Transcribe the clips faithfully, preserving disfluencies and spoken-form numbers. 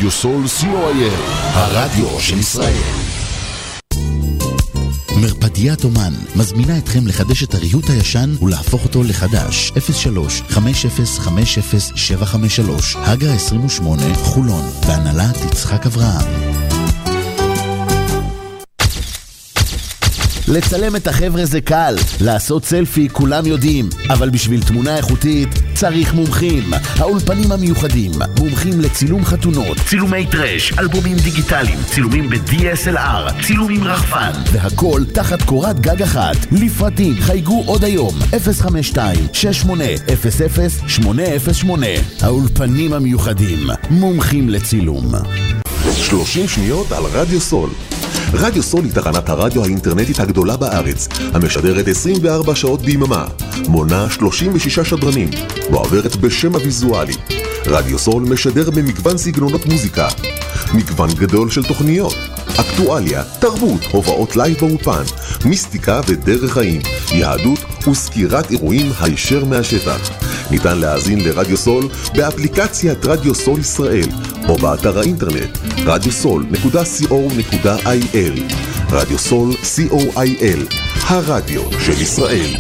רדיו סול סי או איי אל, הרדיו של ישראל. מרפדיית אומן מזמינה אתכם לחדש את הריהוט הישן ולהפוך אותו לחדש. אפס שלוש חמש אפס חמש אפס שבע חמש שלוש, הגה עשרים ושמונה, חולון, בהנהלת יצחק אברהם. לצלם את החבר'ה זה קל, לעשות סלפי כולם יודעים, אבל בשביל תמונה איכותית צריך מומחים. האולפנים המיוחדים, מומחים לצילום חתונות, צילומי טרש, אלבומים דיגיטליים, צילומים ב-די אס אל אר, צילומים רחפן, והכל תחת קורת גג אחת. לפרטים חייגו עוד היום אפס חמש שתיים שש שמונה אפס אפס שמונה אפס שמונה. האולפנים המיוחדים, מומחים לצילום. שלושים שניות על רדיו סול. רדיו סול היא תחנת הרדיו האינטרנטית הגדולה בארץ, המשדרת עשרים וארבע שעות ביממה, מונה שלושים ושישה שדרנים, ועוברת בשם הוויזואלי. רדיו סול משדר במגוון סגנונות מוזיקה, מגוון גדול של תוכניות, אקטואליה, תרבות, הובאות לייב באופן, מיסטיקה ודרך חיים, יהדות וסקירת אירועים הישר מהשטח. ניתן להאזין לרדיו סול באפליקציית רדיו סול ישראל, או באתר האינטרנט רדיו סול נקודה סי או נקודה איי אל. רדיו סול סי או איי אל, הרדיו של ישראל.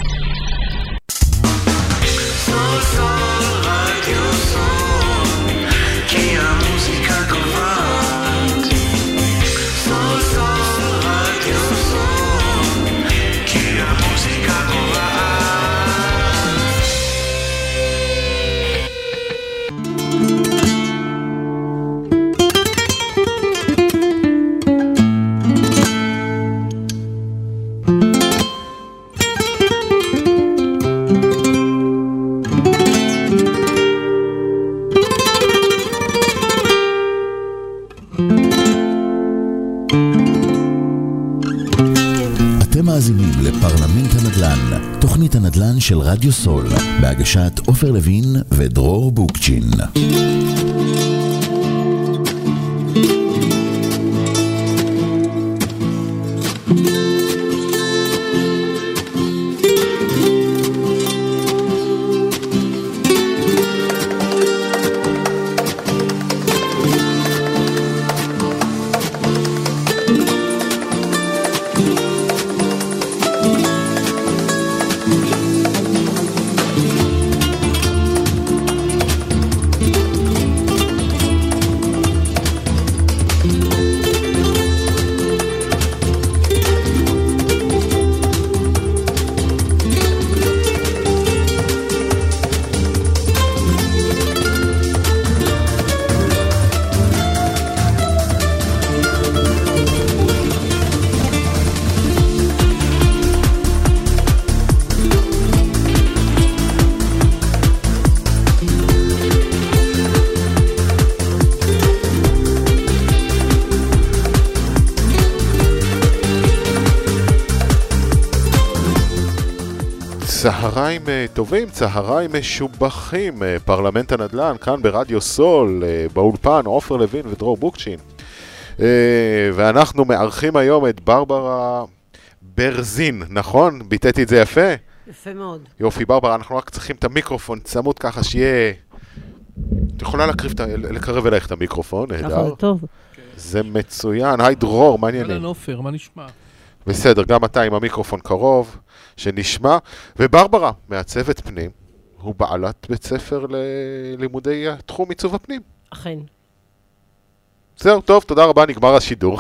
לפרלמנט הנדל"ן, תוכנית הנדל"ן של רדיו סול, בהגשת עופר לוין ודרור בוקצ'ין. צהריים טובים, צהריים משובחים, פרלמנט הנדל"ן, כאן ברדיו סול, באולפן, עופר לוין ודרור בוקצ'ין. ואנחנו מארחים היום את ברברה ברזין, נכון? ביטאתי את זה יפה? יפה מאוד. יופי, ברברה, אנחנו רק צריכים את המיקרופון צמוד ככה שיהיה... את יכולה לקרב, לקרב אלייך את המיקרופון, נהדר. ככה, טוב. זה מצוין. היי דרור, מה העניינים? אהלן עופר, מה נשמע? בסדר, גם אתה עם המיקרופון קרוב, שנשמע. וברברה, מעצבת פנים, הוא בעלת בית ספר ללימודי תחום עיצוב הפנים. אכן. זהו, טוב, תודה רבה, נגמר השידור.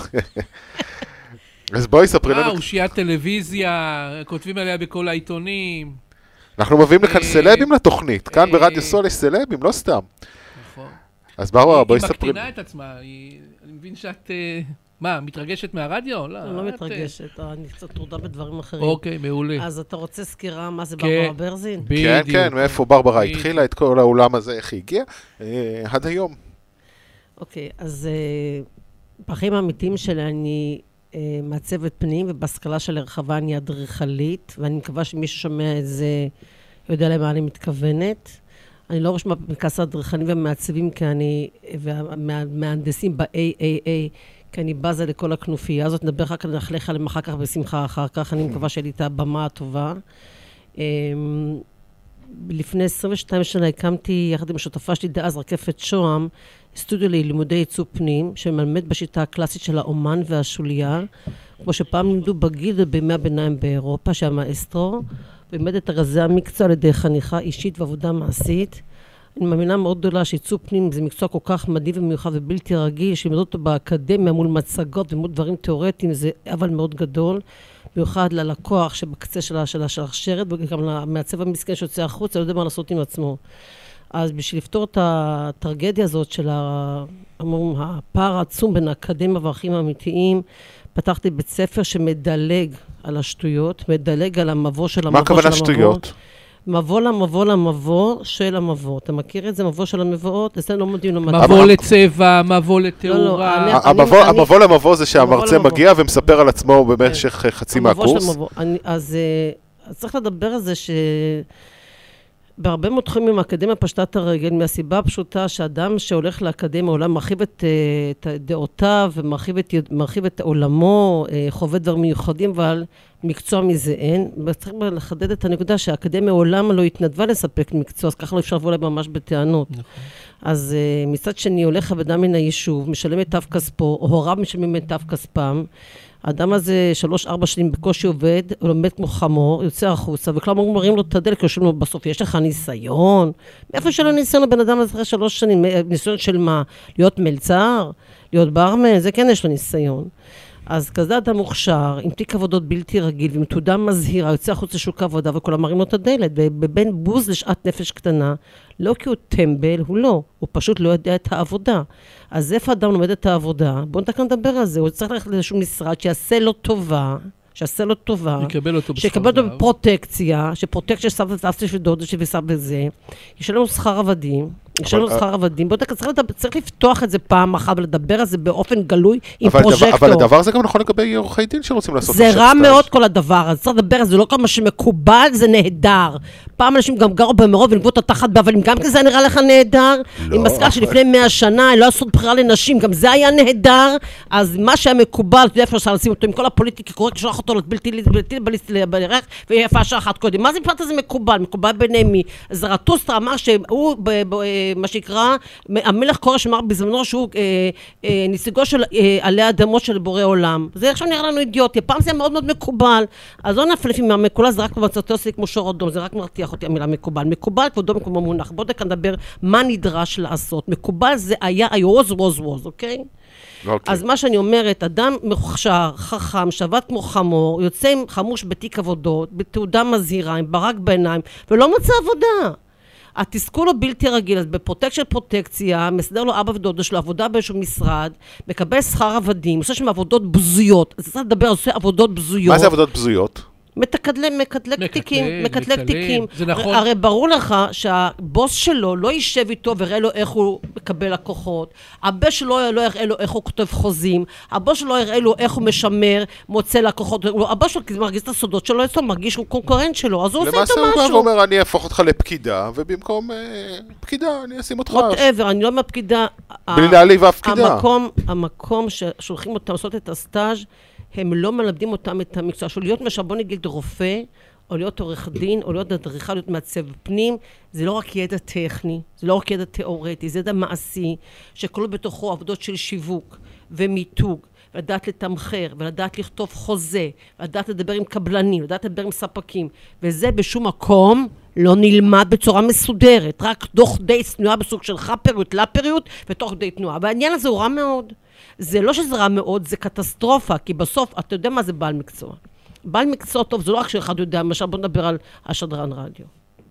אז בואי ספרי לנו... אה, אושיית טלוויזיה, כותבים עליה בכל העיתונים. אנחנו מביאים לכאן סלבים לתוכנית, כאן ברדיו סול יש סלבים, לא סתם. נכון. אז ברברה, בואי ספרי... היא מקטינה את עצמה, אני מבין שאת... מה, מתרגשת מהרדיו? לא, אני לא מתרגשת, אני קצת טרודה בדברים אחרים. אוקיי, מעולה. אז אתה רוצה סקירה מה זה ברברה ברזין? כן, כן, מאיפה ברברה התחילה את כל העולם הזה, איך היא הגיעה, עד היום. אוקיי, אז בחיים האמיתיים שלי אני מעצבת פנים, ובהשכלה של הרחבה אני אדריכלית, ואני מקווה שמי ששומע את זה יודע למה אני מתכוונת. אני לא רושמה בפנקס האדריכלים ומעצבים, כי אני, והמהנדסים ב-איי איי איי, כי אני בזה לכל הכנופיה הזאת, נדבר אחר כך, נחלך עליהם אחר כך בשמחה אחר כך, אני מקווה שלי את הבמה הטובה. לפני עשרים ושתיים שנה הקמתי, יחד עם השותפה שלי דאז, רקפת שוהם, סטודיו ללימודי עיצוב פנים, שמלמד בשיטה הקלאסית של האומן והשוליה, כמו שפעם לימדו בגיל ובימי הביניים באירופה, שהמאסטרו, לימד את ארזי המקצוע על ידי חניכה אישית ועבודה מעשית. אני מאמינה מאוד גדולה שעיצוב פנים זה מקצוע כל כך מדהים ומיוחד ובלתי רגיל, שלימדו אותו באקדמיה מול מצגות ומול דברים תיאורטיים, זה אבל מאוד גדול. במיוחד ללקוח שבקצה של השרשרת, וגם למעצב המסכן שיוצא החוץ, אני לא יודע מה לעשות עם עצמו. אז בשביל לפתור את הטרגדיה הזאת של הפער העצום בין האקדמיה והערכים האמיתיים, פתחתי בית ספר שמדלג על השטויות, מדלג על המבוא של המבוא של המבוא. מה הכוונה שטויות? מבוא למבוא למבוא של המבוא. אתה מכיר את זה? מבוא של המבואות? אצלנו לא מודיעים למדע. מבוא לצבע, מבוא לתאורה. המבוא למבוא זה שהמרצה מגיע ומספר על עצמו במשך חצי מהקורס. המבוא של המבוא. אז צריך לדבר על זה ש... בהרבה מאוד תחומים האקדמיה פשטה את הרגל, מהסיבה הפשוטה שאדם שהולך לאקדמיה, עולם מרחיב את, את דעותיו, ומרחיב את, מרחיב את עולמו, חווה דברים מיוחדים, אבל מקצוע מזה אין. וצריך לחדד את הנקודה שהאקדמיה עולם לא התנדבה לספק מקצוע, אז ככה לא אפשר לבוא להם ממש בטענות. נכון. אז מצד שני, הולך אדם מן היישוב, משלם את תו כספו, או הוריו משלמים את תו כספם, האדם הזה שלוש, ארבע שנים בקושי עובד, הוא לומד כמו חמור, יוצא החוצה, וכלל מראים לו את הדלק, יושבים לו בסוף, יש לך ניסיון? מאיפה של הניסיון לבן אדם הזה אחרי שלוש שנים? ניסיון של מה? להיות מלצר? להיות ברמן? זה כן יש לו ניסיון. אז כזה אדם מוכשר, עם תיק עבודות בלתי רגיל, ועם תעודה מזהירה, יוצא החוץ לשוק העבודה, וכולם מראים לו את הדלת, ובין בוז לשעת נפש קטנה, לא כי הוא טמבל, הוא לא, הוא פשוט לא יודע את העבודה. אז איפה אדם לומד את העבודה? בואו נתקן לדבר על זה, הוא צריך ללכת לאיזשהו משרד שיעשה לו טובה, שעשה לו טובה, שיקבל אותו בפרוטקציה, שפרוטקציה שסב את אף של דודה שסב בזה, יש לנו שכר עבדים, יש לנו שכר עבדים, בואו נתקן, צריך לפתוח את זה פעם אחת ולדבר על זה באופן גלוי עם פרוז'קטור. אבל הדבר הזה גם נכון לגבי עורכי דין שרוצים לעשות. זה רע מאוד כל הדבר, אז צריך לדבר על זה, לא כל מה שמקובל זה נהדר. פעם אנשים גם גרו במרוב ונגבו את התחת באבלים, גם כזה נראה לך נהדר, עם מסקל שלפני מאה שנה, לא עשו בחירה לנשים, גם זה היה נהדר, אז מה שהיה מקובל, אתה יודע איפה אפשר לשים אותו עם כל הפוליטיקה, קורא כשלוח אותו לבלתי בלרך, ויפה שעה אחת קודם. מה זה מבחינת הזה מקובל? מקובל ביני מי? זרטוסטרה אמר שהוא, מה שיקרא, המלך קורש אמר בזמנו שהוא נסיגו של עלי אדמות של בורא עולם. זה עכשיו נראה לנו אידיוטי. פעם זה מאוד מאוד מקובל. אז לא נפלף עם המקובל, זה רק במצאתו עושה כמו שור אדום, זה רק מרתיח אותי המילה מקובל. מקובל כבודו מקומו מונח. בואו כאן נדבר מה נדרש לעשות. מקובל זה היה, was, was, was, אוקיי? אז מה שאני אומרת, אדם מוכשר, חכם, שבת כמו חמור, יוצא עם חמוש בתיק עבודות, בתעודה מזהירה, עם ברק בעיניים, ולא מוצא עבודה. התסכול הוא בלתי רגיל, אז בפרוטקט של פרוטקציה, מסדר לו אבא ודודו שלו, עבודה באיזשהו משרד, מקבל שכר עבדים, עושה שם עבודות בזויות. אז צריך לדבר, עושה עבודות בזויות. מה זה עבודות בזויות? מתקדלם, מקדלק תיקים, מקדלק תיקים. זה נכון. הרי ברור לך שהבוס שלו לא יישב איתו וראה לו איך הוא מקבל לקוחות. הבוס שלו לא יראה לו איך הוא כותב חוזים. הבוס שלו יראה לו איך הוא משמר, מוצא לקוחות. הבוס שלו מרגיש את הסודות שלו, אצלו מרגיש שהוא קונקורנט שלו, אז הוא עושה איתו משהו. למעשה הוא אומר, אני אהפוך אותך לפקידה, ובמקום פקידה, אני אשים אותך. whatever, אני לא אומר פקידה. בלי להעליב אף פקידה. המקום ששולחים אותם לעשות את הסטאז' הם לא מלמדים אותם את המקצוע. של להיות משל, בוא נגיד רופא, או להיות עורך דין, או להיות אדריכל, להיות מעצב פנים, זה לא רק ידע טכני, זה לא רק ידע תיאורטי, זה ידע מעשי, שכלול בתוכו עבודות של שיווק ומיתוג, ולדעת לתמחר, ולדעת לכתוב חוזה, ולדעת לדבר עם קבלנים, ולדעת לדבר עם ספקים, וזה בשום מקום לא נלמד בצורה מסודרת, רק דוח די תנועה בסוג של חפריות, לפריות, ותוך די תנועה. והעניין הזה הוא רע מאוד. זה לא שזה רע מאוד, זה קטסטרופה, כי בסוף, אתה יודע מה זה בעל מקצוע. בעל מקצוע טוב, זה לא רק שאחד יודע, למשל בוא נדבר על השדרן רדיו.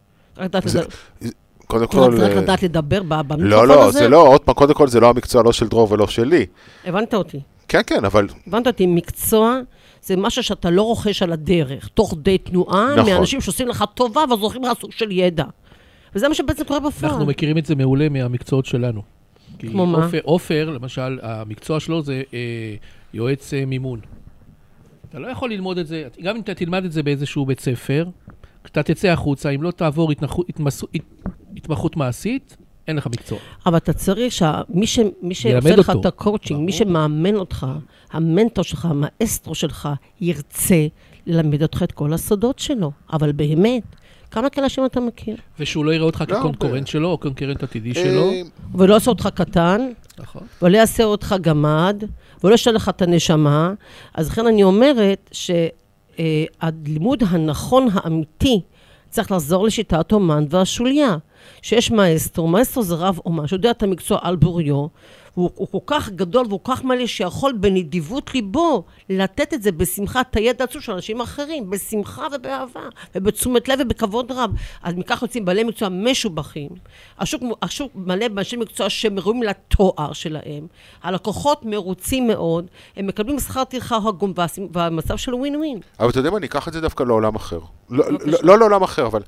קודם כל... צריך לדעת לדבר במיקרופון הזה? לא, לא, זה לא, עוד פעם, קודם כל זה לא המקצוע, לא של דרור ולא שלי. הבנת אותי. כן, כן, אבל... הבנת אותי, מקצוע זה משהו שאתה לא רוכש על הדרך, תוך די תנועה, נכון. מאנשים שעושים לך טובה, אבל זוכרים לך סוג של ידע. וזה מה שבעצם קורה בפועל. אנחנו מכירים את זה מעולה מהמקצועות שלנו. כמו מה? אופר, למשל, המקצוע שלו זה אה, יועץ אה, מימון. אתה לא יכול ללמוד את זה, גם אם אתה תלמד את זה באיזשהו בית ספר, אתה תצא החוצה, אם לא תעבור התנחו, התמסו, הת, התמחות מעשית, אין לך מקצוע. אבל אתה צריך שמי ש, מי שעושה לך את הקואוצ'ינג, מי שמאמן אותך, המנטור שלך, המאסטרו שלך, ירצה ללמד אותך את כל הסודות שלו. אבל באמת, כמה כאלה אנשים אתה מכיר? ושהוא לא יראה אותך כקונקורנט שלו, או קונקורנט עתידי שלו. ולא יעשה אותך קטן, נכון. ולא יעשה אותך גמד, ולא ישאל לך את הנשמה. אז לכן אני אומרת שהלימוד הנכון האמיתי צריך לחזור לשיטת אומן והשוליה. שיש מאסטרו, מאסטרו זה רב אומן, שיודע את המקצוע על בוריו, הוא, הוא כל כך גדול והוא כל כך מלא שיכול בנדיבות ליבו לתת את זה בשמחה, את הידע עצוב של אנשים אחרים, בשמחה ובאהבה, ובתשומת לב ובכבוד רב. אז מכך יוצאים בעלי מקצוע משובחים, השוק, השוק מלא באנשי מקצוע שמרואים לתואר שלהם, הלקוחות מרוצים מאוד, הם מקבלים שכר טרחה הגון והמצב של ווין ווין. אבל אתה יודע מה, אני אקח את זה דווקא לעולם אחר. לא, לא, לא לעולם אחר, אבל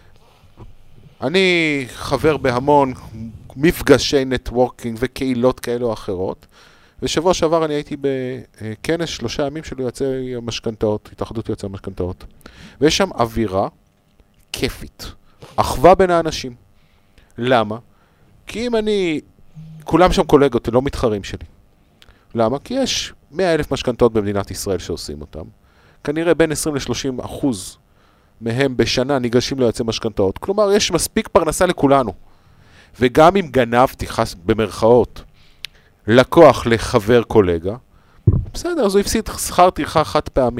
אני חבר בהמון מפגשי נטוורקינג וקהילות כאלו או אחרות, ושבוע שעבר אני הייתי בכנס שלושה ימים של יועצי המשכנתאות, התאחדות יועצי המשכנתאות, ויש שם אווירה כיפית, אחווה בין האנשים. למה? כי אם אני, כולם שם קולגות, לא מתחרים שלי. למה? כי יש מאה אלף משכנתאות במדינת ישראל שעושים אותם, כנראה בין עשרים לשלושים אחוז מהם בשנה ניגשים ליועצי משכנתאות, כלומר יש מספיק פרנסה לכולנו. וגם אם גנבתי, חס במרכאות, לקוח לחבר קולגה, בסדר, אז הוא הפסיד שכר טרחה חד פעמי.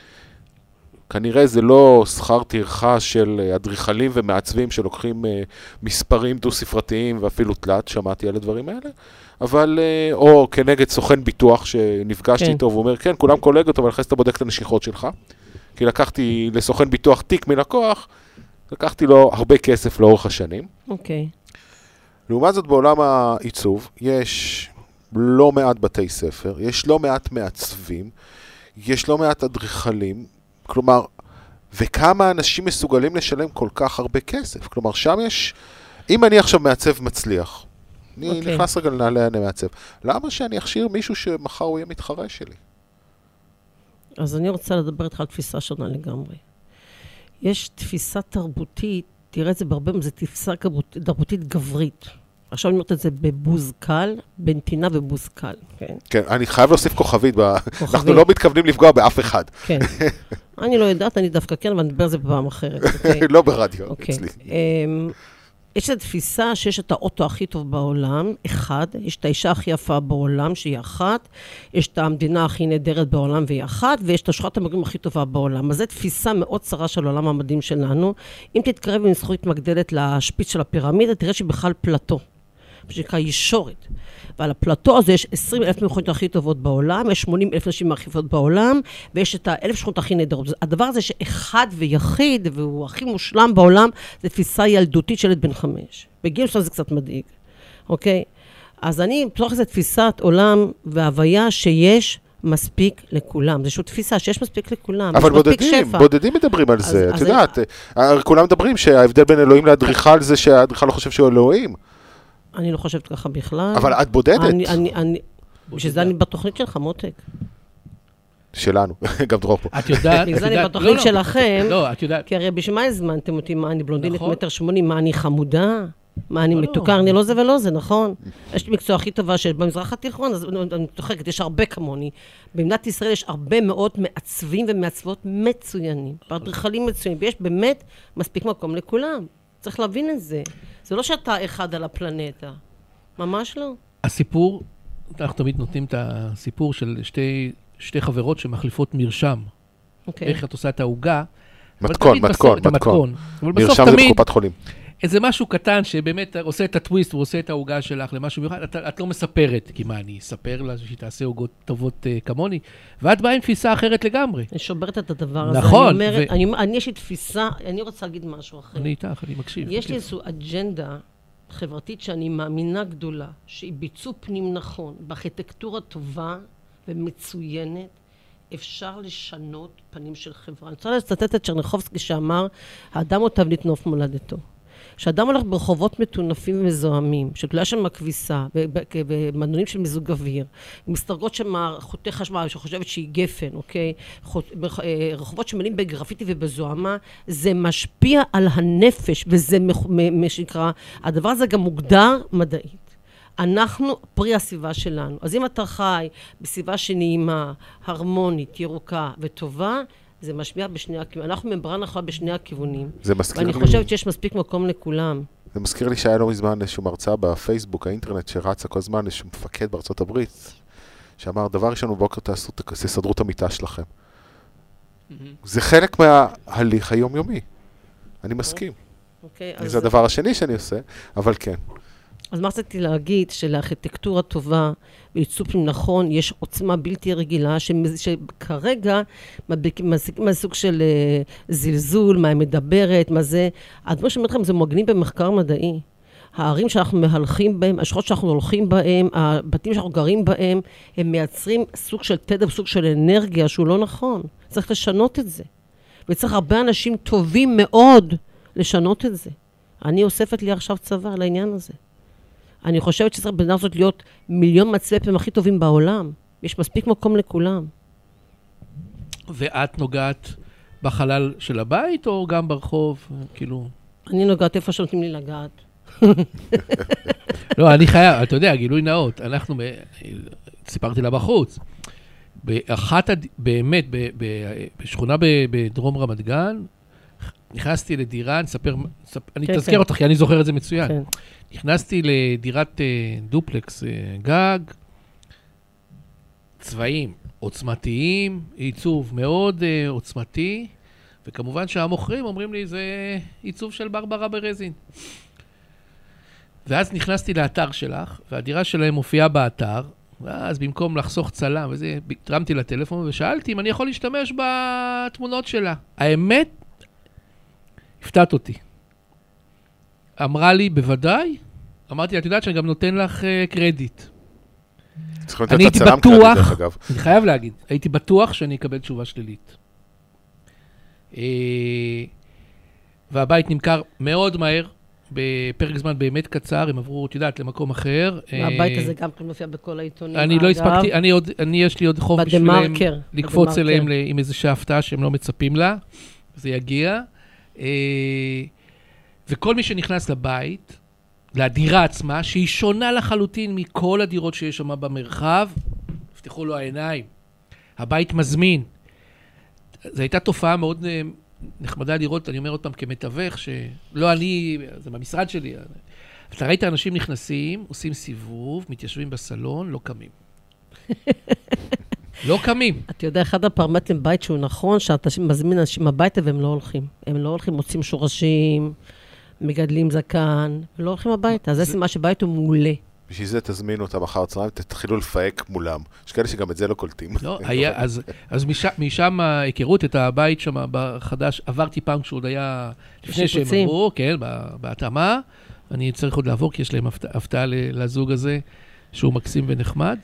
כנראה זה לא שכר טרחה של אדריכלים ומעצבים שלוקחים מספרים דו-ספרתיים ואפילו תלת, שמעתי על הדברים האלה, אבל, או כנגד סוכן ביטוח שנפגשתי איתו, והוא אומר, כן, כולם קולגות, אבל אחרי שאתה בודק את הנשיכות שלך, כי לקחתי לסוכן ביטוח תיק מלקוח, לקחתי לו הרבה כסף לאורך השנים. אוקיי. לעומת זאת, בעולם העיצוב, יש לא מעט בתי ספר, יש לא מעט מעצבים, יש לא מעט אדריכלים, כלומר, וכמה אנשים מסוגלים לשלם כל כך הרבה כסף. כלומר, שם יש, אם אני עכשיו מעצב מצליח, אני okay. נכנס רגע לנעלי אני מעצב, למה שאני אכשיר מישהו שמחר הוא יהיה מתחרה שלי? אז אני רוצה לדבר איתך על תפיסה שונה לגמרי. יש תפיסה תרבותית, תראה את זה בהרבה, זה תפיסה תרבותית גברית. עכשיו אני אומרת את זה בבוז קל, בנתינה ובוז קל. כן, כן, אני חייב להוסיף כוכבית, אנחנו לא מתכוונים לפגוע באף אחד. כן, אני לא יודעת, אני דווקא כן, ואני מדבר על זה בפעם אחרת. לא ברדיו, אצלי. יש את התפיסה שיש את האוטו הכי טוב בעולם, אחד, יש את האישה הכי יפה בעולם, שהיא אחת, יש את המדינה הכי נהדרת בעולם, והיא אחת, ויש את השכונת המגורים הכי טובה בעולם. אז זו תפיסה מאוד צרה של העולם המדהים שלנו. אם תתקרב עם זכורית מגדלת לשפיץ של הפירמידה, תראה שבכלל פלטו, שנקרא ישורת. ועל הפלטו הזה יש עשרים אלף מכוניות הכי טובות בעולם, יש שמונים אלף נשים הכי טובות בעולם, ויש את האלף שכונות הכי נהדרות. הדבר הזה שאחד ויחיד, והוא הכי מושלם בעולם, זה תפיסה ילדותית של ילד בן חמש. בגיל שלנו זה קצת מדאיג, אוקיי? אז אני, בתוך איזו תפיסת עולם והוויה שיש מספיק לכולם. זו תפיסה שיש מספיק לכולם. אבל בודדים, בודדים מדברים על זה. את יודעת, כולם מדברים שההבדל בין אלוהים לאדריכל זה שהאדריכל לא חושב שהוא אלוהים. אני לא חושבת ככה בכלל. אבל את בודדת. אני, אני, אני, שזה אני בתוכנית שלך, מותק. שלנו, גם דרור פה. את יודעת, בגלל אני בתוכנית שלכם, לא, את יודעת. כי הרי בשביל מה הזמנתם אותי, מה אני בלונדינית מטר שמונים, מה אני חמודה, מה אני מתוקה, אני לא זה ולא זה, נכון? יש לי מקצוע הכי טובה שיש במזרח התיכון, אז אני מתוחקת, יש הרבה כמוני. במדינת ישראל יש הרבה מאוד מעצבים ומעצבות מצוינים, באדריכלים מצוינים, ויש באמת מספיק מקום לכולם. צריך להבין את זה. זה לא שאתה אחד על הפלנטה. ממש לא. הסיפור, אנחנו תמיד נותנים את הסיפור של שתי, שתי חברות שמחליפות מרשם. אוקיי. איך את עושה את ההוגה. מתכון, מתכון, מתכון. מרשם זה בקופת חולים. איזה משהו קטן שבאמת עושה את הטוויסט ועושה את ההוגה שלך למשהו מיוחד, את, את לא מספרת, כי מה, אני אספר לה שהיא תעשה הוגות טובות uh, כמוני, ואת באה עם תפיסה אחרת לגמרי. אני שוברת את הדבר הזה. נכון. אני אומרת, ו... אני, אני יש לי תפיסה, אני רוצה להגיד משהו אחר. אני איתך, אני מקשיב. יש לי איזו אג'נדה חברתית שאני מאמינה גדולה, שהיא ביצוע פנים נכון, בארכיטקטורה טובה ומצוינת, אפשר לשנות פנים של חברה. אני רוצה לצטט את צ'רניחובסקי שאמר, האדם הוא תבנית נוף מולדתו. כשאדם הולך ברחובות מטונפים ומזוהמים, שגלויה שם הכביסה, ומנעולים של מיזוג אוויר, מסתרגות שם חוטי חשמל, שחושבת שהיא גפן, אוקיי? רחובות שמלאים בגרפיטי ובזוהמה, זה משפיע על הנפש, וזה מה שנקרא, הדבר הזה גם מוגדר מדעית. אנחנו פרי הסביבה שלנו. אז אם אתה חי בסביבה שנעימה, הרמונית, ירוקה וטובה, זה משמיע בשני הכיוונים. אנחנו ממברנה יכולה בשני הכיוונים. זה מזכיר ואני לי... חושבת שיש מספיק מקום לכולם. זה מזכיר לי שהיה לא מזמן איזשהו מרצה בפייסבוק, האינטרנט, שרצה כל זמן איזשהו מפקד בארצות הברית, שאמר, דבר ראשון בבוקר תעשו, תסדרו את המיטה שלכם. זה חלק מההליך היומיומי. אני מסכים. זה הדבר השני שאני עושה, אבל כן. אז מה רציתי להגיד? שלארכיטקטורה טובה, בעיצוב פנים נכון, יש עוצמה בלתי רגילה, שכרגע מסיקים מהסוג של זלזול, מה היא מדברת, מה זה. הדברים שאומרים לכם, זה מוגנים במחקר מדעי. הערים שאנחנו מהלכים בהם, השכונות שאנחנו הולכים בהם, הבתים שאנחנו גרים בהם, הם מייצרים סוג של תדר, סוג של אנרגיה שהוא לא נכון. צריך לשנות את זה. וצריך הרבה אנשים טובים מאוד לשנות את זה. אני אוספת לי עכשיו צבא לעניין הזה. אני חושבת שצריך בנה הזאת להיות מיליון מצבי פעמים הכי טובים בעולם. יש מספיק מקום לכולם. ואת נוגעת בחלל של הבית או גם ברחוב? כאילו... אני נוגעת איפה שנותנים לי לגעת. לא, אני חייב, אתה יודע, גילוי נאות. אנחנו, סיפרתי לה בחוץ. באחת, באמת, בשכונה בדרום רמת גן, נכנסתי לדירה, נספר, אני תזכר אותך, כי אני זוכר את זה מצוין. נכנסתי לדירת דופלקס גג, צבעים עוצמתיים, עיצוב מאוד עוצמתי, וכמובן שהמוכרים אומרים לי, זה עיצוב של ברברה ברזין. ואז נכנסתי לאתר שלך, והדירה שלהם מופיעה באתר, ואז במקום לחסוך צלם, וזה, תרמתי לטלפון ושאלתי אם אני יכול להשתמש בתמונות שלה. האמת, הפתעת אותי. אמרה לי, בוודאי. אמרתי, את יודעת שאני גם נותן לך uh, קרדיט. אני הייתי בטוח, אני חייב להגיד, הייתי בטוח שאני אקבל תשובה שלילית. Uh, והבית נמכר מאוד מהר, בפרק זמן באמת קצר, הם עברו, את יודעת, למקום אחר. והבית הזה גם כן מופיע בכל העיתונים. אני לא הספקתי, אני עוד, אני יש לי עוד חוב בשבילם לקפוץ אליהם עם איזושהי הפתעה שהם לא מצפים לה. זה יגיע. וכל מי שנכנס לבית, לדירה עצמה, שהיא שונה לחלוטין מכל הדירות שיש שם במרחב, פתחו לו העיניים. הבית מזמין. זו הייתה תופעה מאוד נחמדה לראות, אני אומר עוד פעם כמתווך, שלא אני, זה במשרד שלי. אתה ראית אנשים נכנסים, עושים סיבוב, מתיישבים בסלון, לא קמים. לא קמים. אתה יודע, אחד הפרמטרים בית שהוא נכון, שאתה מזמין אנשים הביתה והם לא הולכים. הם לא הולכים, מוצאים שורשים, מגדלים זקן, ולא הולכים הביתה. אז זה סימן שבית הוא מעולה. בשביל זה תזמינו אותם אחר צהריים, תתחילו לפהק מולם. יש כאלה שגם את זה לא קולטים. לא, היה, אז, אז משם, משם ההיכרות את הבית שם בחדש, עברתי פעם כשהוא עוד היה לפני שהם עברו, כן, בהתאמה. אני צריך עוד לעבור, כי יש להם הפתעה לזוג הזה, שהוא מקסים ונחמד.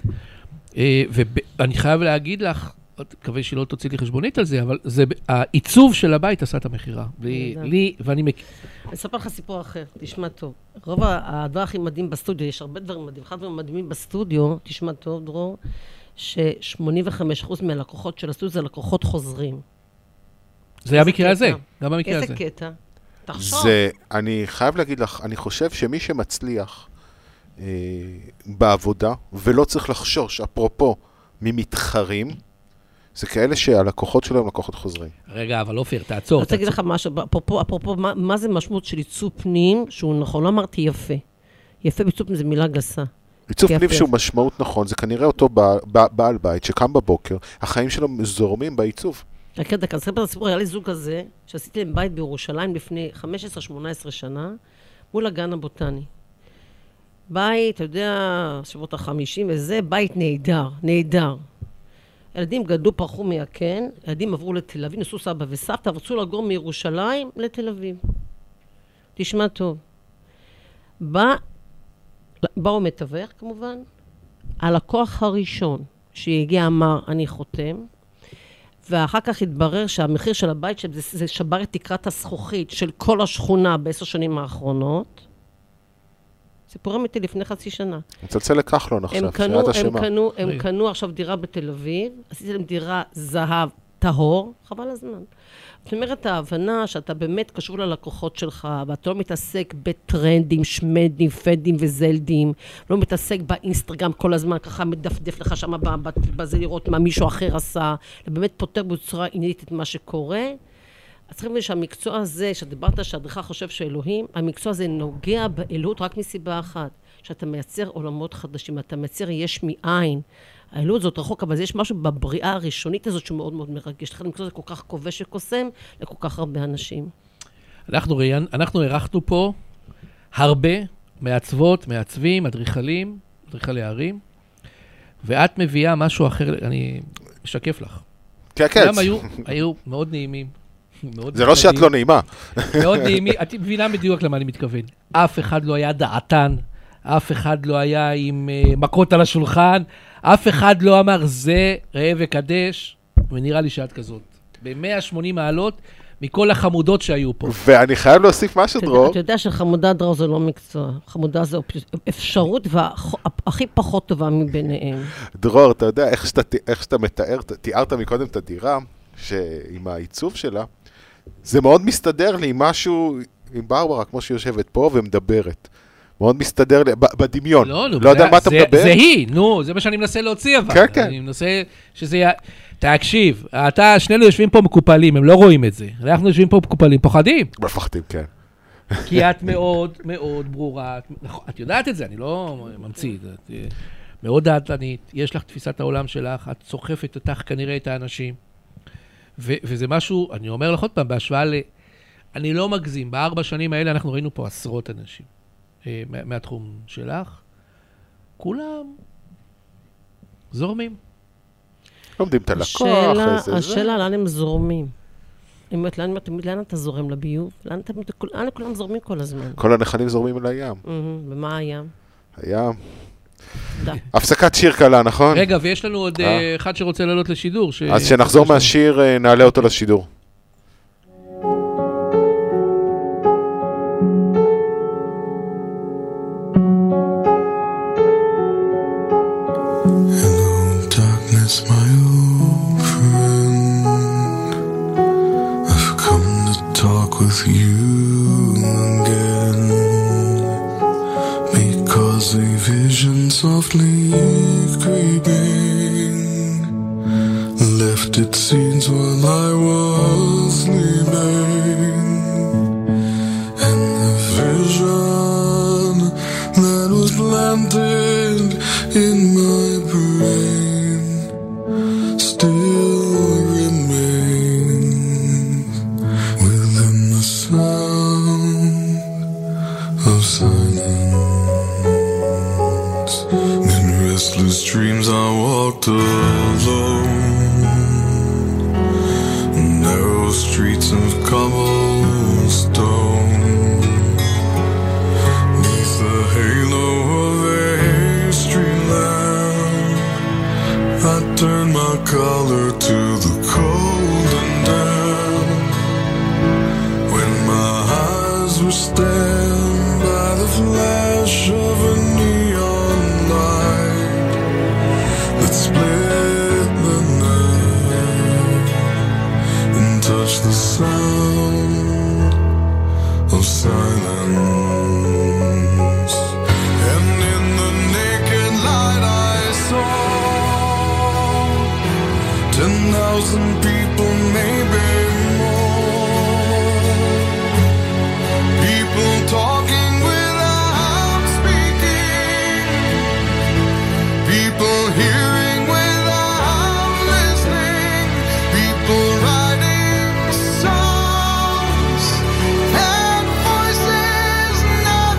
ואני חייב להגיד לך, מקווה שלא תוציא לי חשבונית על זה, אבל זה, העיצוב של הבית עשה את המחירה. לי, לי, ואני מכיר. אני אספר לך סיפור אחר, תשמע טוב. רוב הדבר הכי מדהים בסטודיו, יש הרבה דברים מדהים, אחד הדברים מדהימים בסטודיו, תשמע טוב, דרור, ש-שמונים וחמישה אחוז מהלקוחות של הסטודיו זה לקוחות חוזרים. זה המקרה הזה, גם המקרה הזה. איזה קטע? תחשוב. זה, אני חייב להגיד לך, אני חושב שמי שמצליח אה, בעבודה, ולא צריך לחשוש, אפרופו, ממתחרים, זה כאלה שהלקוחות שלהם לקוחות חוזרים. רגע, אבל אופיר, תעצור. אני רוצה להגיד לך משהו, אפרופו, אפרופו, מה, מה זה משמעות של עיצוב פנים, שהוא נכון, לא אמרתי יפה. יפה בעיצוב פנים זה מילה גסה. עיצוב פנים שהוא משמעות נכון, זה כנראה אותו בעל בית שקם בבוקר, החיים שלו זורמים בעיצוב. רק דקה, אני אספר את הסיפור, היה לי זוג הזה, שעשיתי להם בית בירושלים לפני חמש עשרה שמונה עשרה שנה, מול הגן הבוטני. בית, אתה יודע, שבועות החמישים וזה, בית נהדר, נהדר. ילדים גדלו, פרחו מהקן, ילדים עברו לתל אביב, נסעו סבא וסבתא, רצו לגור מירושלים לתל אביב. תשמע טוב. בא, באו מתווך כמובן, הלקוח הראשון שהגיע אמר, אני חותם, ואחר כך התברר שהמחיר של הבית זה, זה שבר את תקרת הזכוכית של כל השכונה בעשר שנים האחרונות. סיפור אמיתי לפני חצי שנה. מצלצל לכחלון עכשיו, שעד השמה. הם קנו, הם קנו עכשיו דירה בתל אביב, עשיתי להם דירה זהב טהור, חבל הזמן. זאת אומרת, ההבנה שאתה באמת קשור ללקוחות שלך, ואתה לא מתעסק בטרנדים, שמדים, פדים וזלדים, לא מתעסק באינסטגרם כל הזמן, ככה מדפדף לך שם בזה לראות מה מישהו אחר עשה, ובאמת פותר בצורה עניינית את מה שקורה. אז צריכים להבין שהמקצוע הזה, שדיברת שהאדריכל חושב שאלוהים, המקצוע הזה נוגע באלוהות רק מסיבה אחת, שאתה מייצר עולמות חדשים, אתה מייצר יש מאין. האלוהות זאת רחוק, אבל יש משהו בבריאה הראשונית הזאת שהוא מאוד מאוד מרגש. לכן המקצוע הזה כל כך כובש וקוסם לכל כך הרבה אנשים. אנחנו, ראיין, אנחנו ערכנו פה הרבה מעצבות, מעצבים, אדריכלים, אדריכלי הערים, ואת מביאה משהו אחר, אני משקף לך. כן, כן. גם היו, היו מאוד נעימים. מאוד זה לא שאת לא נעימה. מאוד נעימים, את מבינה בדיוק למה אני מתכוון. אף אחד לא היה דעתן, אף אחד לא היה עם uh, מכות על השולחן, אף אחד לא אמר זה ראה וקדש, ונראה לי שאת כזאת. ב-מאה ושמונים מעלות מכל החמודות שהיו פה. ואני חייב להוסיף משהו, דרור. אתה יודע שחמודה, דרור, זה לא מקצוע. חמודה זה אפשרות והכי פחות טובה מביניהם. דרור, אתה יודע, איך שאתה, איך שאתה מתאר, תיארת מקודם את הדירה, שעם העיצוב שלה, זה מאוד מסתדר לי עם משהו, עם ברברה, כמו שהיא יושבת פה ומדברת. מאוד מסתדר לי, בדמיון. לא, נו, לא יודע מה אתה מדבר. זה היא, נו, זה מה שאני מנסה להוציא אבל. כן, כן. אני מנסה שזה יהיה... תקשיב, אתה, שנינו יושבים פה מקופלים, הם לא רואים את זה. אנחנו יושבים פה מקופלים, פוחדים. מפחדים, כן. כי את מאוד מאוד ברורה, את יודעת את זה, אני לא ממציא את זה. מאוד דעתנית, יש לך תפיסת העולם שלך, את סוחפת אותך כנראה את האנשים. וזה משהו, אני אומר לך עוד פעם, בהשוואה ל... אני לא מגזים, בארבע שנים האלה אנחנו ראינו פה עשרות אנשים. מהתחום שלך, כולם זורמים. לומדים את הלקוח, איזה זה. השאלה, לאן הם זורמים? לאן אתה זורם לביוב? לאן כולם זורמים כל הזמן? כל הנחלים זורמים אל הים. ומה הים? הים. הפסקת שיר קלה, נכון? רגע, ויש לנו עוד אחד שרוצה לעלות לשידור. אז שנחזור מהשיר, נעלה אותו לשידור. My old friend, I've come to talk with you again, because a vision softly creeping left its scenes while I was sleeping, and the vision that was planted in my brain still remains within the sound of silence. In restless dreams I walked alone, narrow streets of cobblestone, neath the halo of a street lamp. I turned my collar to the cold and damp, when my eyes were stabbed by the flash of a neon light that split the night and touched the sound of silence. And in the naked light I saw ten thousand people, maybe more. People talking without speaking. People hearing without listening. People writing songs and voices now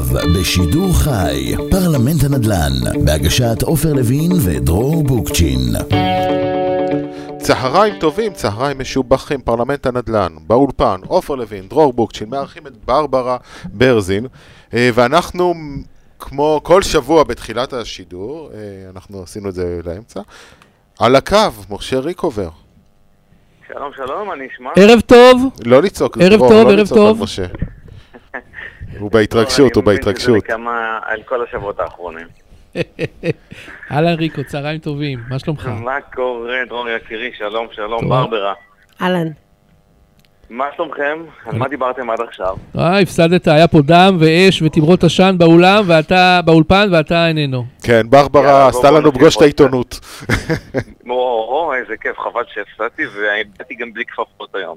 בשידור חי, פרלמנט הנדל"ן, בהגשת עופר לוין ודרור בוקצ'ין. צהריים טובים, צהריים משובחים, פרלמנט הנדל"ן, באולפן, עופר לוין, דרור בוקצ'ין, מארחים את ברברה ברזין, ואנחנו, כמו כל שבוע בתחילת השידור, אנחנו עשינו את זה לאמצע, על הקו, משה ריקובר. שלום, שלום, אני אשמע. ערב טוב. לא לצעוק, ערב דרור, טוב, לא ערב לצעוק טוב. על משה. הוא בהתרגשות, הוא בהתרגשות. אני מבין שזה לכמה על כל השבועות האחרונים. אהלן ריקו, צהריים טובים, מה שלומך? מה קורה, דרור יקירי, שלום, שלום, טוב. ברברה. אהלן. מה שלומכם? על מה דיברתם עד עכשיו? אה, הפסדת, היה פה דם ואש ותמרות עשן באולם, ואתה באולפן ואתה איננו. כן, ברברה יאללה, עשתה בוא, בוא לנו נמשיך פגוש את עוד העיתונות. או, או, איזה כיף, חבל שהפסדתי, והייתי גם בלי כפפות היום.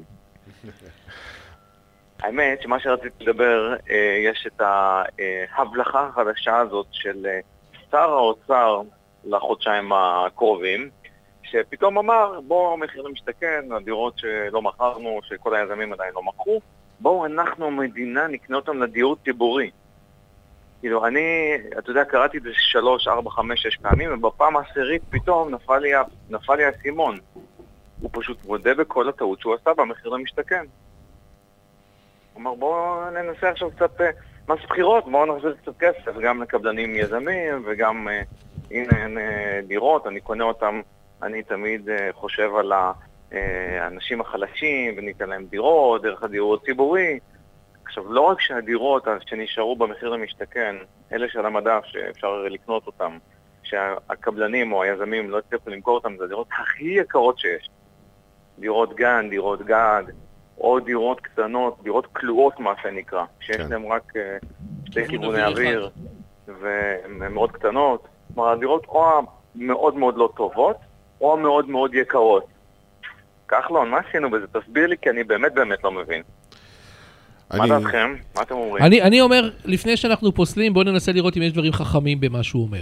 האמת שמה שרציתי לדבר, אה, יש את ההבלחה החדשה הזאת של אה, שר האוצר לחודשיים הקרובים, שפתאום אמר, בואו מחיר למשתכן, הדירות שלא מכרנו, שכל היזמים עדיין לא מכרו, בואו אנחנו המדינה נקנה אותם לדיור ציבורי. כאילו, אני, אתה יודע, קראתי את זה שלוש, ארבע, חמש, שש פעמים, ובפעם העשירית פתאום נפל לי, נפל לי הסימון. הוא פשוט מודה בכל הטעות שהוא עשה במחיר למשתכן. הוא אמר, בואו ננסה עכשיו קצת מס בחירות, בואו נחזיר קצת כסף, גם לקבלנים יזמים, וגם, אה, הנה, הנה דירות, אני קונה אותם, אני תמיד אה, חושב על האנשים החלשים, וניתן להם דירות, דרך הדיור הציבורי. עכשיו, לא רק שהדירות שנשארו במחיר למשתכן, אלה של המדף שאפשר לקנות אותם, שהקבלנים או היזמים לא הצליחו למכור אותם, זה הדירות הכי יקרות שיש. דירות גן, דירות גג, או דירות קטנות, דירות כלואות מה שנקרא, שיש כן. להם רק uh, שתי כיווני אוויר, והן מאוד קטנות. כלומר, הדירות או מאוד מאוד לא טובות, או מאוד מאוד יקרות. כחלון, מה עשינו בזה? תסביר לי, כי אני באמת באמת לא מבין. אני- מה דעתכם? מה אתם אומרים? אני, אני אומר, לפני שאנחנו פוסלים, בואו ננסה לראות אם יש דברים חכמים במה שהוא אומר.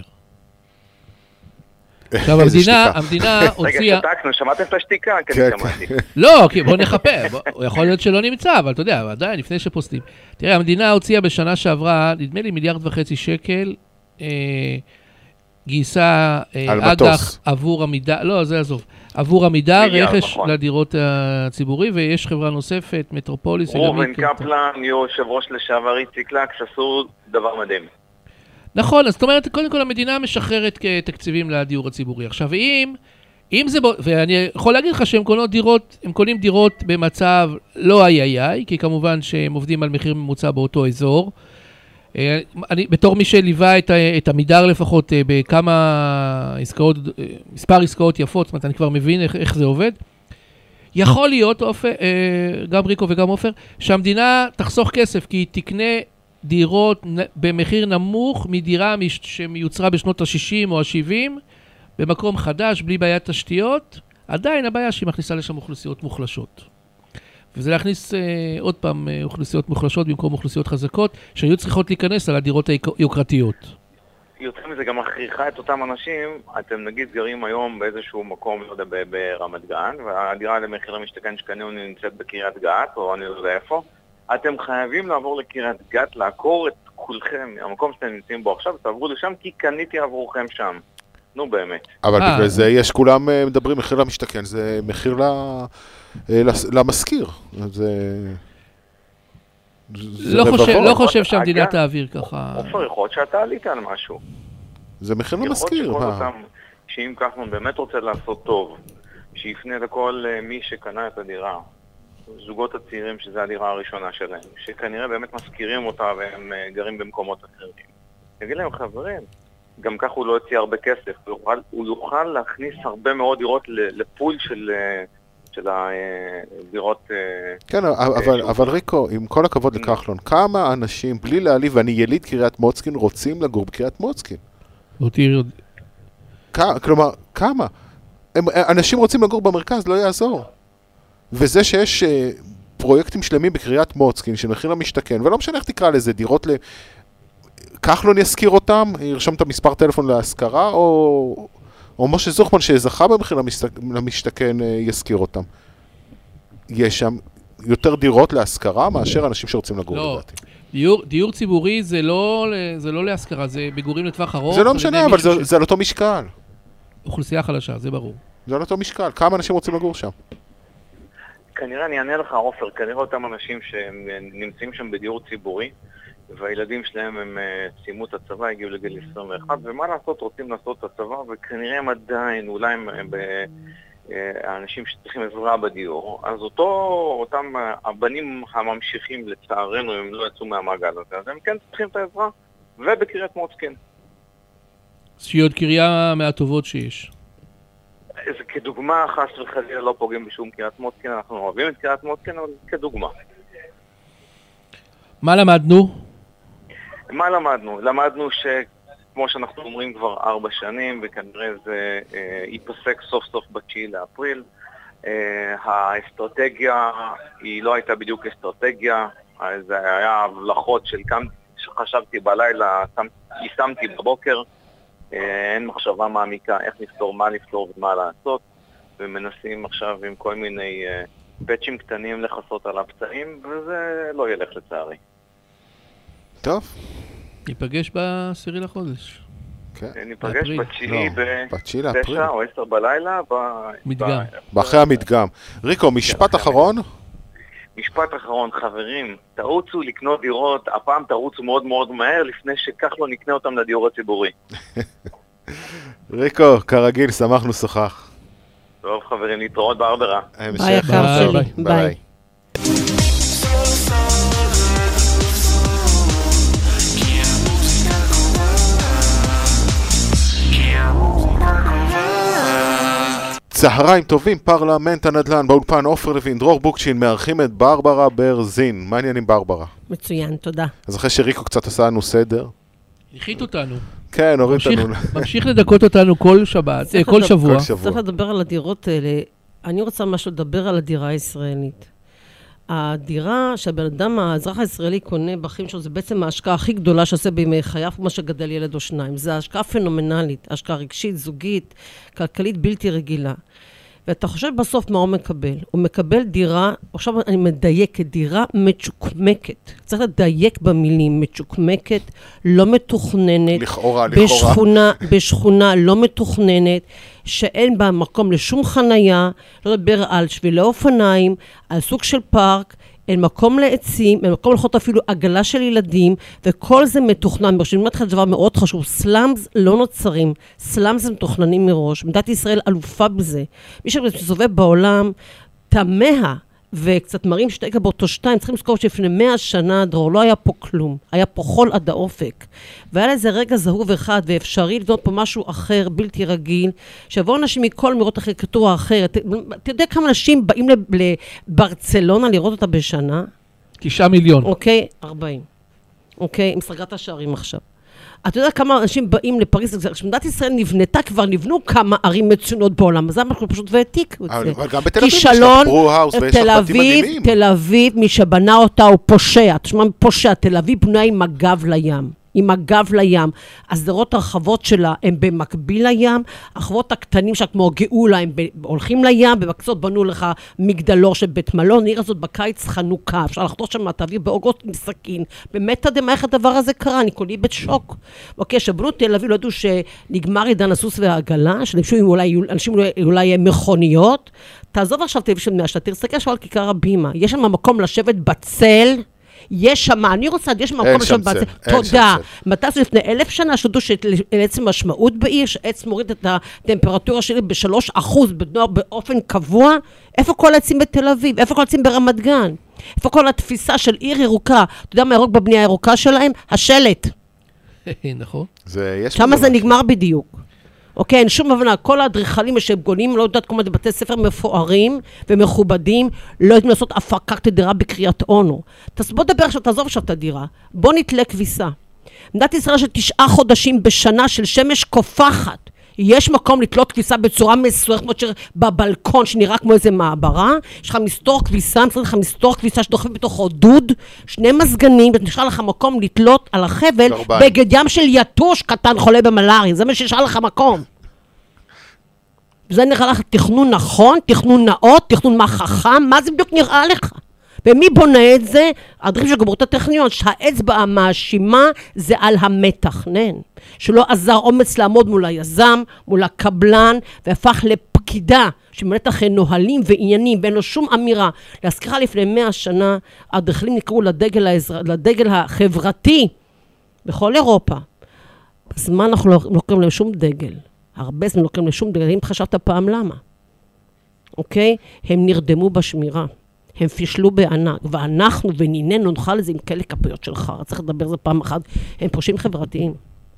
עכשיו, איזה המדינה, שתיקה. המדינה רגע, הוציאה... שתקנו, שמעתם את השתיקה? כן, כן, שמעתי. לא, כי בוא נחפה, בוא- הוא יכול להיות שלא נמצא, אבל אתה יודע, עדיין, לפני שפוסטים. תראה, המדינה הוציאה בשנה שעברה, נדמה לי מיליארד וחצי שקל, אה, גייסה אה, על אג"ח מטוס. עבור עמידר, לא, זה עזוב, עבור עמידר, מיליארד, רכש נכון. לדירות הציבורי, ויש חברה נוספת, מטרופוליס. ראובן אלמית, כן, קפלן, יושב ראש לשעבר איציק לקס, עשו דבר מדהים. נכון, אז זאת אומרת, קודם כל המדינה משחררת תקציבים לדיור הציבורי. עכשיו, אם, אם זה, בו- ואני יכול להגיד לך שהם קונות דירות, הם קונים דירות במצב לא איי איי איי, כי כמובן שהם עובדים על מחיר ממוצע באותו אזור. אה, אני, בתור מי שליווה את, ה- את עמידר לפחות אה, בכמה עסקאות, אה, מספר עסקאות יפות, זאת אומרת, אני כבר מבין איך, איך זה עובד. יכול להיות, אופר, אה, גם ריקו וגם עופר, שהמדינה תחסוך כסף, כי היא תקנה דירות נ- במחיר נמוך מדירה מש- שמיוצרה בשנות ה-שישים או ה-שבעים, במקום חדש, בלי בעיית תשתיות. עדיין הבעיה שהיא מכניסה לשם אוכלוסיות מוחלשות. וזה להכניס אה, עוד פעם אה, אוכלוסיות מוחלשות במקום אוכלוסיות חזקות, שהיו צריכות להיכנס על הדירות היוקרתיות. יותר מזה גם מכריחה את אותם אנשים, אתם נגיד גרים היום באיזשהו מקום, לא יודע, ב- ברמת גן, והדירה למחיר למשתכן שקנינו נמצאת בקריית גת, או אני לא יודע איפה, אתם חייבים לעבור לקריית גת, לעקור את כולכם, המקום שאתם נמצאים בו עכשיו, תעברו לשם, כי קניתי עבורכם שם. נו באמת. אבל אה. בגלל זה יש כולם אה, מדברים מחיר למשתכן, זה מחיר ל- אה, לס- למזכיר. זה... זה לא רבבות. חושב, לא חושב שהמדינה אגב, תעביר ככה. עופר, יכול להיות שאתה עלית על משהו. זה מחיר יכול למזכיר. להיות שכל מה? אותם, שאם כחלון באמת רוצה לעשות טוב, שיפנה לכל אה, מי שקנה את הדירה, זוגות הצעירים שזה הדירה הראשונה שלהם, שכנראה באמת מזכירים אותה והם אה, גרים במקומות אחרים. תגיד להם, חברים, גם כך הוא לא יוציא הרבה כסף, הוא יוכל, הוא יוכל להכניס הרבה מאוד דירות ל- לפול של, אה, של הדירות... אה, כן, אבל, אבל ריקו, עם כל הכבוד לכחלון, כמה אנשים, בלי להעליב, ואני יליד קריית מוצקין, רוצים לגור בקריית מוצקין? אותי... כ- כלומר, כמה? הם, אנשים רוצים לגור במרכז, לא יעזור. וזה שיש אה, פרויקטים שלמים בקריית מוצקין, של מחיר למשתכן, ולא משנה איך תקרא לזה, דירות ל... כחלון יזכיר אותם, ירשום את המספר טלפון להשכרה, או, או משה זוכמן שזכה במחיר למשתכן יזכיר אותם. יש שם יותר דירות להשכרה מאשר אנשים שרוצים לגור לא, לדעתי. דיור, דיור ציבורי זה לא, זה לא להשכרה, זה מגורים לטווח ארוך. זה לא משנה, אבל זה, ש... זה על אותו משקל. אוכלוסייה חלשה, זה ברור. זה על אותו משקל. כמה אנשים רוצים לגור שם? כנראה, אני אענה לך, עופר, כנראה אותם אנשים שנמצאים שם בדיור ציבורי, והילדים שלהם הם סיימו את הצבא, הגיעו לגיל עשרים ואחת, ומה לעשות, רוצים לעשות את הצבא, וכנראה הם עדיין, אולי הם האנשים שצריכים עזרה בדיור, אז אותו, אותם הבנים הממשיכים לצערנו, הם לא יצאו מהמעגל הזה, אז הם כן צריכים את העזרה, ובקריית מוצקין. שהיא עוד קריה מהטובות שיש. זה כדוגמה, חס וחלילה לא פוגעים בשום קריית מוצקין, אנחנו אוהבים את קריית מוצקין, אבל כדוגמה. מה למדנו? מה למדנו? למדנו שכמו שאנחנו אומרים כבר ארבע שנים, וכנראה זה אה, ייפסק סוף סוף בתשיעי לאפריל, אה, האסטרטגיה היא לא הייתה בדיוק אסטרטגיה, זה היה הבלחות של כמה שחשבתי בלילה, יישמתי בבוקר, אה, אין מחשבה מעמיקה איך לפתור, מה לפתור ומה לעשות, ומנסים עכשיו עם כל מיני אה, פאצ'ים קטנים לחסות על הפצעים, וזה לא ילך לצערי. טוב. ניפגש בעשירי לחודש. ניפגש בתשיעי בתשע או עשר בלילה. מדגם. באחרי המדגם. ריקו, משפט אחרון? משפט אחרון, חברים, תרוצו לקנות דירות, הפעם תרוצו מאוד מאוד מהר, לפני שכך לא נקנה אותם לדיור הציבורי. ריקו, כרגיל, שמחנו שוחח. טוב חברים, להתראות ברברה. ביי יקר שלי, ביי. צהריים טובים, פרלמנט הנדל"ן, באולפן עופר לוין, דרור בוקצ'ין, מארחים את ברברה ברזין. מה העניינים ברברה? מצוין, תודה. אז אחרי שריקו קצת עשה לנו סדר. הלחית אותנו. כן, הוריד אותנו. ממשיך לדקות אותנו כל שבת, כל שבוע. צריך לדבר על הדירות האלה. אני רוצה משהו לדבר על הדירה הישראלית. הדירה שהבן אדם, האזרח הישראלי קונה בחיים שלו, זה בעצם ההשקעה הכי גדולה שעושה בימי חייו, כמו שגדל ילד או שניים. זה השקעה פנומנלית, השקעה רגשית, זוגית, כלכלית בלתי רגילה. ואתה חושב בסוף מה הוא מקבל. הוא מקבל דירה, עכשיו אני מדייקת, דירה מצ'וקמקת. צריך לדייק במילים, מצ'וקמקת, לא מתוכננת. לכאורה, לכאורה. בשכונה, בשכונה לא מתוכננת, שאין בה מקום לשום חנייה, לא לדבר על שבילי אופניים, על סוג של פארק, אין מקום לעצים, אין מקום ללכות אפילו עגלה של ילדים, וכל זה מתוכנן. אני אומרת לך דבר מאוד חשוב, סלאמס לא נוצרים, סלאמס הם מתוכננים מראש. מדינת ישראל אלופה בזה. מי שסובב בעולם, תמה, וקצת מראים שתקה באותו שתיים, צריכים לזכור שלפני מאה שנה, דרור, לא היה פה כלום. היה פה חול עד האופק. והיה לזה רגע זהוב אחד, ואפשרי לבנות פה משהו אחר, בלתי רגיל, שבואו אנשים מכל מראות הקריקטורה אחרת. אתה יודע כמה אנשים באים לברצלונה לראות אותה בשנה? תשעה מיליון. אוקיי, ארבעים. אוקיי, עם סרגת השערים עכשיו. אתה יודע כמה אנשים באים לפריז, כשמדינת ישראל נבנתה, כבר נבנו כמה ערים מצוינות בעולם, אז אנחנו פשוט והעתיק את זה. אבל גם בתל אביב יש לך ברו-האוס ויש לך בתים מדהימים. תל אביב, מי שבנה אותה הוא פושע, תשמע פושע, תל אביב בנויה עם הגב לים. עם הגב לים. הסדרות הרחבות שלה הם במקביל לים, הרחבות הקטנים שלה כמו גאולה הם הולכים לים, ובקצות בנו לך מגדלור של בית מלון, העיר הזאת בקיץ חנוכה, אפשר לחתוך שם תביא באוגוסט עם סכין. באמת אתה יודע מה איך הדבר הזה קרה, אני כולי בשוק. אוקיי, שבנו תל אביב לא ידעו שנגמר עידן הסוס והעגלה, שאנשים אולי, אנשים אולי, אולי מכוניות, תעזוב עכשיו תל אביב של מאה, שאתה תסתכל עכשיו על כיכר הבימה, יש שם מקום לשבת בצל, יש שם, אני רוצה, יש שם מקום לשבת בצל, תודה. מתי זה לפני אלף שנה, שדעו שלעצם משמעות בעיר, שעץ מוריד את הטמפרטורה שלי בשלוש אחוז באופן קבוע, איפה כל העצים בתל אביב? איפה כל העצים ברמת גן? איפה כל התפיסה של עיר ירוקה? אתה יודע מה ירוק בבנייה הירוקה שלהם? השלט. נכון. שמה זה נגמר בדיוק. אוקיי, אין שום הבנה, כל האדריכלים שבונים, לא יודעת כמו בתי ספר מפוארים ומכובדים, לא יודעים לעשות הפקת דירה בקריית אונו. אז בוא נדבר עכשיו, תעזוב עכשיו את הדירה. בוא נתלה כביסה. מדינת ישראל של תשעה חודשים בשנה של שמש קופחת, יש מקום לתלות כביסה בצורה מסוימת, כמו שבבלקון שנראה כמו איזה מעברה, יש לך מסתור כביסה, מצריך לך מסתור כביסה שדוחפים בתוכו דוד, שני מזגנים, ונשאר לך מקום לתלות על החבל, בגד ים של יתוש קטן חולה במלאריה, זה מה שנשאר לך מקום. זה נראה לך תכנון נכון, תכנון נאות, תכנון מה חכם, מה זה בדיוק נראה לך? ומי בונה את זה? הדרכים של גמרות הטכניון, שהאצבע המאשימה זה על המתכנן, שלא עזר אומץ לעמוד מול היזם, מול הקבלן, והפך לפקידה שמלאת אחרי נוהלים ועניינים, ואין לו שום אמירה. להזכירה לפני מאה שנה, הדרכים נקראו לדגל, העזר, לדגל החברתי בכל אירופה. בזמן אנחנו לא, לא קוראים להם שום דגל. הרבה זמן לא קוראים להם שום דגל. אם חשבת פעם למה? אוקיי? הם נרדמו בשמירה. הם פישלו בענק. ואנחנו וניננו נאכל לזה עם כאלה כפיות של חר. צריך לדבר זה פעם אחת. הם פושעים חברתיים.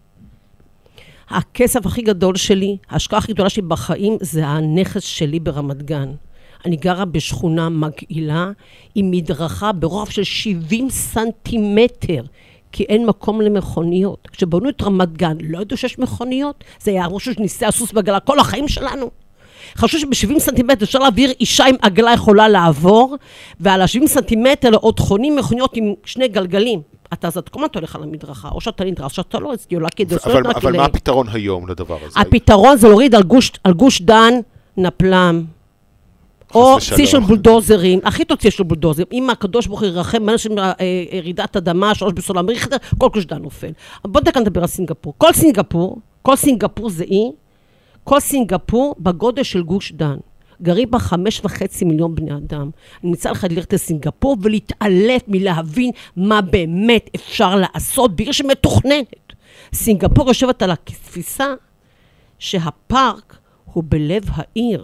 הכסף הכי גדול שלי, ההשקעה הכי גדולה שלי בחיים, זה הנכס שלי ברמת גן. אני גרה בשכונה מגעילה, עם מדרכה ברוחב של שבעים סנטימטר, כי אין מקום למכוניות. כשבנו את רמת גן, לא ידעו שיש מכוניות, זה היה משהו שניסה הסוס בעגלה כל החיים שלנו. חשוב שב-שבעים סנטימטר אפשר להעביר אישה עם עגלה יכולה לעבור, ועל ה-שבעים סנטימטר לעוד חונים מכוניות עם שני גלגלים. אתה אז כל מה אתה הולך על המדרכה, או שאתה נדרס, שאתה לא, אז יולה כדי... אבל, אבל מה הפתרון היום לדבר הזה? הפתרון זה להוריד על גוש, על גוש דן נפלם, או צי של בולדוזרים, הכי טוב צי של בולדוזרים, אם הקדוש ברוך הוא ירחם, מה יש רעידת אדמה, שלוש בסולם ריכטר, כל גוש דן נופל. בוא נדבר נדבר על סינגפור. כל סינגפור, כל סינגפור זה אי, כל סינגפור בגודל של גוש דן. גרים בה חמש וחצי מיליון בני אדם. אני מצא לך ללכת לסינגפור ולהתעלף מלהבין מה באמת אפשר לעשות בעיר שמתוכננת. סינגפור יושבת על התפיסה שהפארק הוא בלב העיר.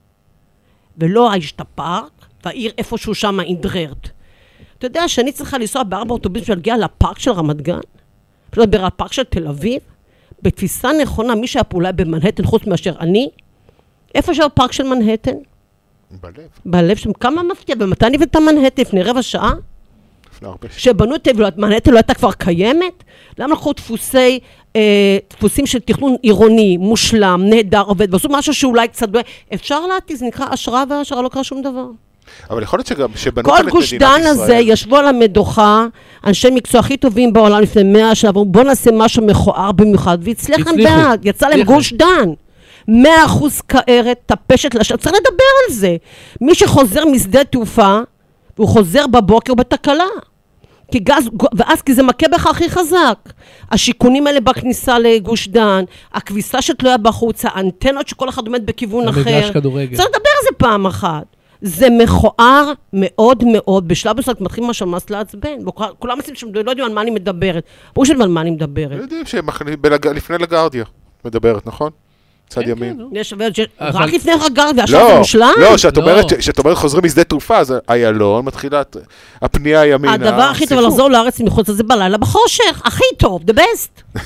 ולא יש את הפארק, והעיר איפשהו שם אינדררת. אתה יודע שאני צריכה לנסוע בארבע אוטובוס ולהגיע לפארק של רמת גן? אפשר לדבר על הפארק של תל אביב? בתפיסה נכונה, מי שהפעולה במנהטן חוץ מאשר אני, איפה של הפארק של מנהטן? בלב. בלב, כמה מפתיע, ומתי נבאת את המנהטן? לפני רבע שעה? לפני הרבה שעה. שבנו את מנהטן לא הייתה כבר קיימת? למה לקחו דפוסי, אה, דפוסים של תכנון עירוני, מושלם, נהדר, עובד, ועשו משהו שאולי קצת, אפשר להתיז, זה נקרא השראה והשראה, לא קרה שום דבר. אבל יכול להיות שגם שבנו כאן את כל מדינת ישראל... גוש דן הזה ישבו על המדוכה, אנשי מקצוע הכי טובים בעולם לפני מאה שנה, בואו נעשה משהו מכוער במיוחד, והצליח להם בעד, יצא להם גוש דן. מאה אחוז כארת, טפשת לשם, צריך לדבר על זה. מי שחוזר משדה תעופה, והוא חוזר בבוקר בתקלה. כי גז, ואז כי זה מכה בך הכי חזק. השיקונים האלה בכניסה לגוש דן, הכביסה שתלויה בחוץ, האנטנות שכל אחד עומד בכיוון אחר. המגרש כדורגל. צריך לדבר על זה פעם אחת. זה מכוער מאוד מאוד, בשלב מסוים מתחילים משהו מס לעצבן, כולם עושים שהם לא יודעים על מה אני מדברת, ברור שעל מה אני מדברת. יודעים שלפני לגרדיה מדברת, נכון? צד ימין. רק לפני הגרדיה, עכשיו זה מושלם? לא, שאת אומרת חוזרים משדה תעופה, אז איילון מתחילה הפנייה ימינה. הדבר הכי טוב לחזור לארץ מחוץ לזה בלילה בחושך, הכי טוב, the best.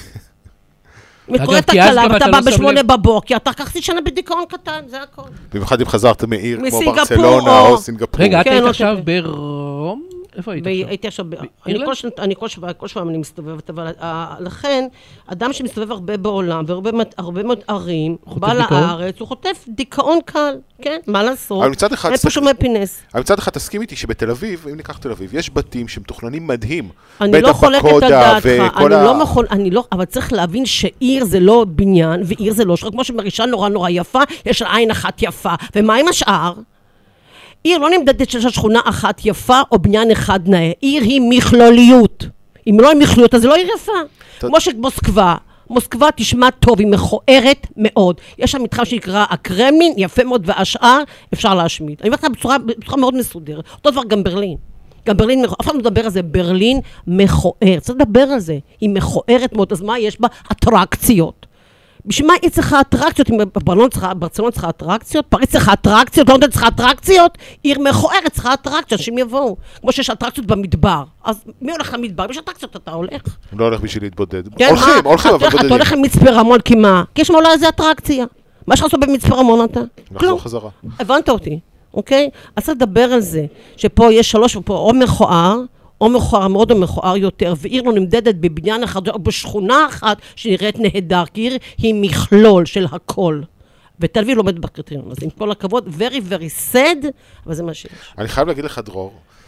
מקוראת תקלה, ואתה בא בשמונה בבוקר, אתה חצי שנה בדיכאון קטן, זה הכל. במיוחד אם חזרת מעיר כמו ברצלונה או סינגפור. רגע, את היית עכשיו ברום? איפה היית עכשיו? הייתי עכשיו, אני כל שבועם אני מסתובבת, אבל לכן, אדם שמסתובב הרבה בעולם, והרבה מאוד ערים, בא לארץ, הוא חוטף דיכאון קל, כן? מה לעשות? אין פה שום הפינס. אבל מצד אחד תסכים איתי שבתל אביב, אם ניקח תל אביב, יש בתים שמתוכננים מדהים. אני לא חולקת על דעתך, אני לא יכול, אני לא, אבל צריך להבין שעיר זה לא בניין, ועיר זה לא שרק, כמו שמרישה נורא נורא יפה, יש לה עין אחת יפה, ומה עם השאר? עיר לא נמדדת שיש שכונה אחת יפה או בניין אחד נאה. עיר היא מכלוליות. אם לא היא מכלוליות, אז זה לא עיר יפה. כמו שמוסקבה. מוסקבה תשמע טוב, היא מכוערת מאוד. יש שם מתחם שנקרא הקרמלין, יפה מאוד, והשאר אפשר להשמיד. אני אומרת לך בצורה, בצורה מאוד מסודרת. אותו דבר גם ברלין. גם ברלין, אף אחד לא מדבר על זה, ברלין מכוער. צריך לדבר על זה. היא מכוערת מאוד, אז מה יש בה? אטרקציות. בשביל מה היא צריכה אטרקציות? אם ברצלונה צריכה אטרקציות, פריז צריכה אטרקציות, לונדון צריכה אטרקציות, עיר מכוערת צריכה אטרקציות, אנשים יבואו. כמו שיש אטרקציות במדבר. אז מי הולך למדבר? יש אטרקציות, אתה הולך? לא הולך בשביל להתבודד. הולכים, הולכים, אבל בודדים. אתה הולך למצפה רמון, כי מה? כי יש מעולה איזה אטרקציה. מה יש לך לעשות במצפה רמון אתה? נחזור חזרה. הבנת אותי, אוקיי? אז צריך לדבר על זה, שפה יש שלוש, ופה או מכוער, או מכוער מאוד או מכוער יותר, ועיר לא נמדדת בבניין אחד או בשכונה אחת שנראית נהדר, כי עיר היא מכלול של הכל. ותל אביב לא עומד בקריטריון, אז עם כל הכבוד, very very sad, אבל זה מה שיש. אני חייב להגיד לך, דרור,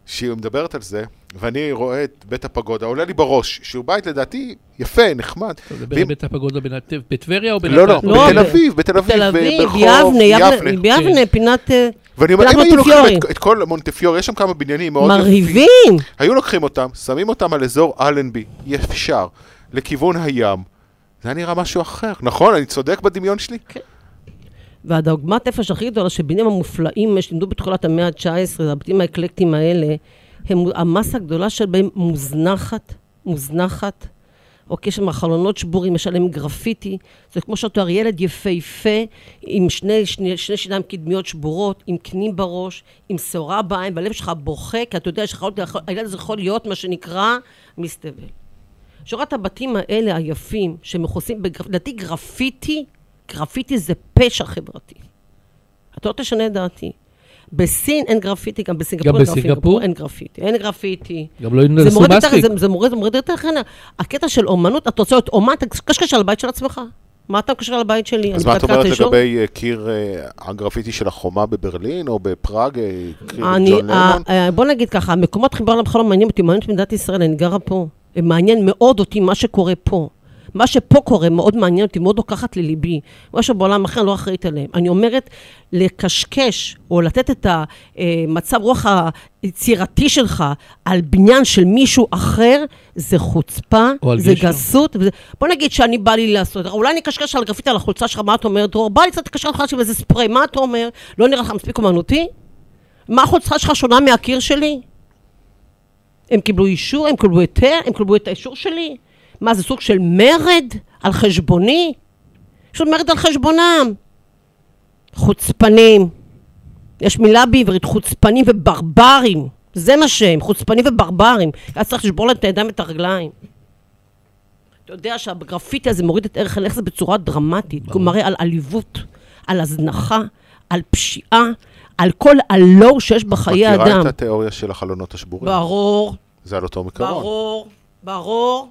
שהיא מדברת על זה, ואני רואה את בית הפגודה, עולה לי בראש, שהוא בית לדעתי יפה, נחמד. אתה מדבר על בית הפגודה בטבריה או בנתניה? לא, לא, בתל אביב, בתל אביב, ברחוב יבנה, ביבנה, פינת ואני אומר, אם היו לוקחים את כל מונטפיורי, יש שם כמה בניינים מאוד יפים. מרהיבים. היו לוקחים אותם, שמים אותם על אזור אלנבי, ישר, לכיוון הים. זה היה נראה משהו אחר. נכון, אני צודק בדמיון שלי? כן. והדוגמת נפש הכי גדולה, שבניינים המופלאים שלימדו בתחילת המאה ה-תשע עשרה, הבתים האקלקטיים האלה, הם, המסה הגדולה שבהם מוזנחת, מוזנחת, אוקיי, שם החלונות שבורים, יש עליהם גרפיטי, זה כמו שאתה אומר, ילד יפהפה, עם שני, שני, שני שיניים קדמיות שבורות, עם קנים בראש, עם שעורה בעין, והלב שלך בוכה, כי אתה יודע שהילד הזה יכול להיות מה שנקרא מסתבל. שורת הבתים האלה היפים, שמכוסים, לדעתי גרפיטי, גרפיטי זה פשע חברתי. אתה לא תשנה את דעתי. בסין אין גרפיטי, גם בסינגפור, גם בסינגפור אין גרפיטי. אין גרפיטי. גם לא נרסו מספיק. זה מוריד, זה מוריד יותר חנה. הקטע של אומנות, אתה רוצה להיות אומן, אתה קשקש על הבית של עצמך. מה אתה קשקש על הבית שלי? אז מה את אומרת לגבי קיר הגרפיטי של החומה בברלין, או בפראג, קיר ג'ון לנון? בוא נגיד ככה, המקומות חיבר לבחר לא מעניין אותי, מעניין אותי מדינת ישראל, אני גרה פה. מעניין מאוד אותי מה שקורה פה. מה שפה קורה מאוד מעניין אותי, מאוד לוקחת לליבי. מה שבעולם אחר לא אחראית עליהם. אני אומרת, לקשקש או לתת את המצב רוח היצירתי שלך על בניין של מישהו אחר, זה חוצפה, זה גסות. וזה... בוא נגיד שאני בא לי לעשות, אולי אני קשקש על גרפיטי על החולצה שלך, מה אתה אומר, דרור? בא לי קצת קשקש לך של איזה ספרי, מה אתה אומר? לא נראה לך מספיק אומנותי? מה החולצה שלך שונה מהקיר שלי? הם קיבלו אישור, הם קיבלו היתר, הם קיבלו את האישור שלי? מה, זה סוג של מרד על חשבוני? יש עוד מרד על חשבונם. חוצפנים. יש מילה בעברית, חוצפנים וברברים. זה מה שהם, חוצפנים וברברים. היה צריך לשבור להם את הידיים ואת הרגליים. אתה יודע שהגרפיטי הזה מוריד את ערך הנכס בצורה דרמטית. הוא מראה על עליבות, על הזנחה, על פשיעה, על כל הלור שיש בחיי אדם. מכירה את התיאוריה של החלונות השבורים? ברור. זה על אותו מקרון. ברור, ברור.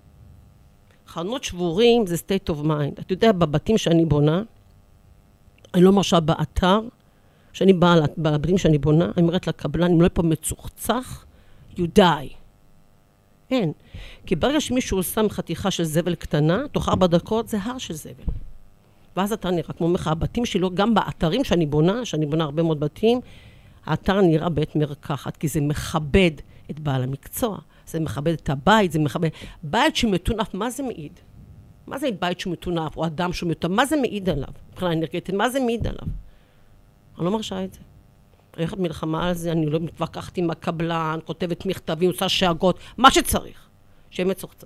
חלונות שבורים זה state of mind. אתה יודע, בבתים שאני בונה, אני לא מרשה באתר, שאני באה בבתים שאני בונה, אני אומרת לקבלן, אם לא יהיה פה מצוחצח, you die. אין. כי ברגע שמישהו שם חתיכה של זבל קטנה, תוך ארבע דקות זה הר של זבל. ואז אתה נראה, כמו לך, הבתים שלו, גם באתרים שאני בונה, שאני בונה הרבה מאוד בתים, האתר נראה בית מרקחת, כי זה מכבד את בעל המקצוע. זה מכבד את הבית, זה מכבד... בית שמתונף, מה זה מעיד? מה זה בית שמתונף, או אדם שמתונף? מה זה מעיד עליו? מבחינה אנרגטית, מה זה מעיד עליו? אני לא מרשה את זה. אני הולכת מלחמה על זה, אני לא מתווכחת עם הקבלן, כותבת מכתבים, עושה שאגות, מה שצריך. שיהיה מצוחצח.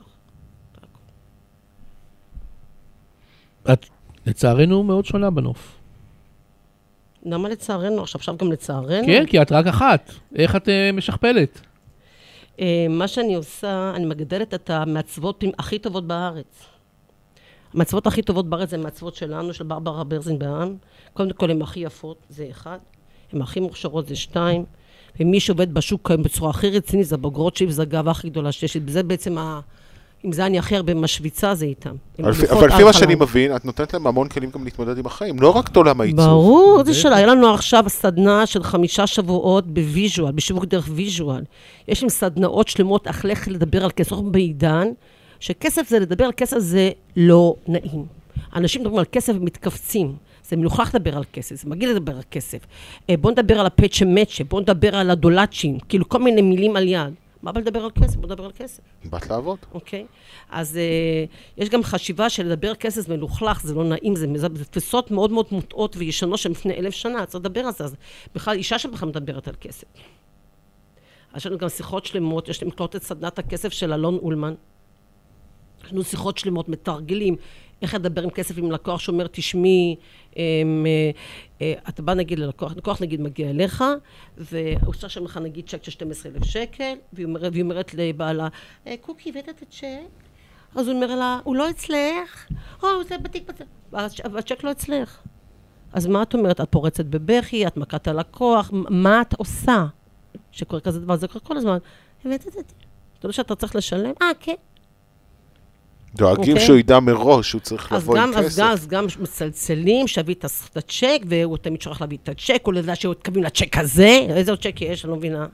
את, לצערנו, מאוד שונה בנוף. למה לצערנו? עכשיו, עכשיו גם לצערנו? כן, כי את רק אחת. איך את uh, משכפלת? Uh, מה שאני עושה, אני מגדלת את המעצבות הכי טובות בארץ. המעצבות הכי טובות בארץ זה מעצבות שלנו, של ברברה ברזנבאום. קודם כל, הן הכי יפות, זה אחד. הן הכי מוכשרות, זה שתיים. ומי שעובד בשוק בצורה הכי רצינית, זה בוגרות שלי, וזה הגאווה הכי גדולה שיש. זה בעצם, ה... אם זה אני הכי הרבה משוויצה, זה איתם. אבל לפי מה שאני מבין, את נותנת להם המון כלים גם להתמודד עם החיים, לא רק תולה מהעיצוב. ברור, זה שלה. היה לנו עכשיו סדנה של חמישה שבועות בוויז'ואל, בשיווק דרך ויז'ואל. יש עם סדנאות שלמות, אך לך לדבר על כסף בעידן, שכסף זה לדבר על כסף זה לא נעים. אנשים מדברים על כסף ומתכווצים. זה מלוכח לדבר על כסף, זה מגיע לדבר על כסף. בוא נדבר על הפצ'ה מצ'ה, בוא נדבר על הדולצ'ין, כאילו כל מיני מילים על יד. מה בא לדבר על כסף? בוא נדבר על כסף. באת לעבוד. אוקיי. אז יש גם חשיבה של לדבר על כסף זה מלוכלך, זה לא נעים, זה תפיסות מאוד מאוד מוטעות וישנות שלפני אלף שנה, צריך לדבר על זה. אז בכלל, אישה שבכלל מדברת על כסף. יש לנו גם שיחות שלמות, יש לנו מקלוט את סדנת הכסף של אלון אולמן. יש לנו שיחות שלמות, מתרגלים, איך לדבר עם כסף עם לקוח שאומר, תשמעי, אתה בא נגיד ללקוח, לקוח נגיד מגיע אליך, והוא צריך שם לך נגיד צ'ק של שנים עשר אלף שקל, והיא אומרת לבעלה, קוקי, הבאת את הצ'ק? אז הוא אומר לה, הוא לא אצלך, או, זה בתיק בצק, והצ'ק לא אצלך. אז מה את אומרת? את פורצת בבכי, את מכת הלקוח, מה את עושה? שקורה כזה דבר, זה קורה כל הזמן, הבאת את זה. אתה יודע שאתה צריך לשלם? אה, כן. דואגים שהוא ידע מראש, הוא צריך לבוא עם כסף. אז גם מצלצלים, שהביא את הצ'ק, והוא תמיד שולח להביא את הצ'ק, הוא לדע שהוא התכוון לצ'ק הזה, איזה עוד צ'ק יש, אני לא מבינה.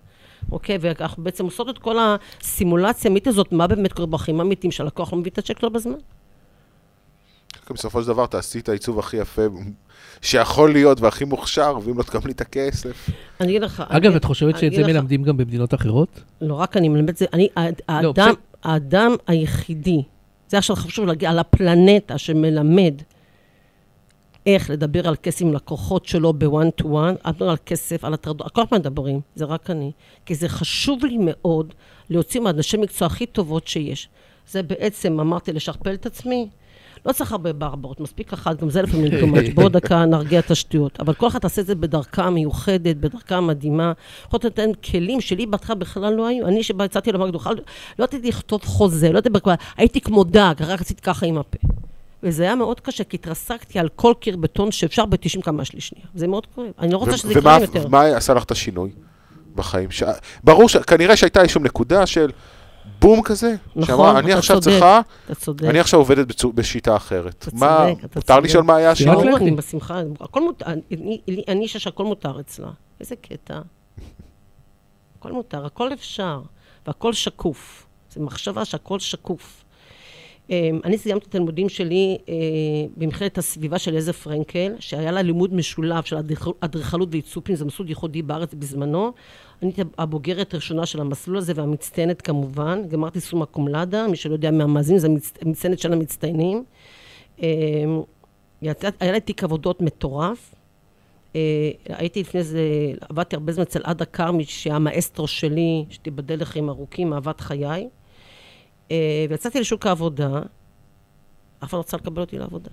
אוקיי, ואנחנו בעצם עושות את כל הסימולציה האמיתית הזאת, מה באמת קורה בחיים האמיתיים שהלקוח לא מביא את הצ'ק שלו בזמן. בסופו של דבר תעשי את העיצוב הכי יפה שיכול להיות והכי מוכשר, ואם לא תקבלי את הכסף. אני אגיד לך... אגב, את חושבת שאת זה מלמדים גם במדינות אחרות? לא רק אני מלמד את זה, אני, האדם, האדם היחידי, זה עכשיו חשוב להגיע על הפלנטה שמלמד איך לדבר על כסף עם לקוחות שלו בוואן טו וואן, על כסף, על הטרדות, כל פעם מדברים, זה רק אני. כי זה חשוב לי מאוד להוציא מהאנשי מקצוע הכי טובות שיש. זה בעצם, אמרתי, לשכפל את עצמי. לא צריך הרבה ברברות, מספיק אחד, גם זה לפעמים תומץ, בוא דקה נרגיע את השטויות. אבל כל אחד תעשה את זה בדרכה מיוחדת, בדרכה מדהימה. יכולת לתת כלים שלי בהתחלה בכלל לא היו. אני שבא יצאתי למגדו, לא הייתי לכתוב חוזה, לא הייתי בכלל, הייתי כמו דג, רק עשיתי ככה עם הפה. וזה היה מאוד קשה, כי התרסקתי על כל קיר בטון שאפשר ב-תשעים כמה שלי שנייה. זה מאוד כואב. אני לא רוצה שזה יקרה יותר. ומה עשה לך את השינוי בחיים? ברור, כנראה שהייתה איזושהי נקודה של בום כזה, שאמרה, אני עכשיו צריכה, אני עכשיו עובדת בשיטה אחרת. מה, מותר לשאול מה היה השינוי? אני בשמחה, אני אישה שהכל מותר אצלה. איזה קטע. הכל מותר, הכל אפשר, והכל שקוף. זו מחשבה שהכל שקוף. אני סיימתי את הלימודים שלי במכללת הסביבה של אליעזר פרנקל, שהיה לה לימוד משולב של אדריכלות ועיצוב, זה מסלול ייחודי בארץ בזמנו. אני הייתי הבוגרת הראשונה של המסלול הזה, והמצטיינת כמובן. גמרתי סומה קומלדה, מי שלא יודע מהמאזינים, זה המצטיינת של המצטיינים. היה לי תיק עבודות מטורף. הייתי לפני זה, עבדתי הרבה זמן אצל עדה קרמי, שהיה המאסטרו שלי, שתיבדל לחיים ארוכים, אהבת חיי. ויצאתי לשוק העבודה, אף אחד לא רוצה לקבל אותי לעבודה.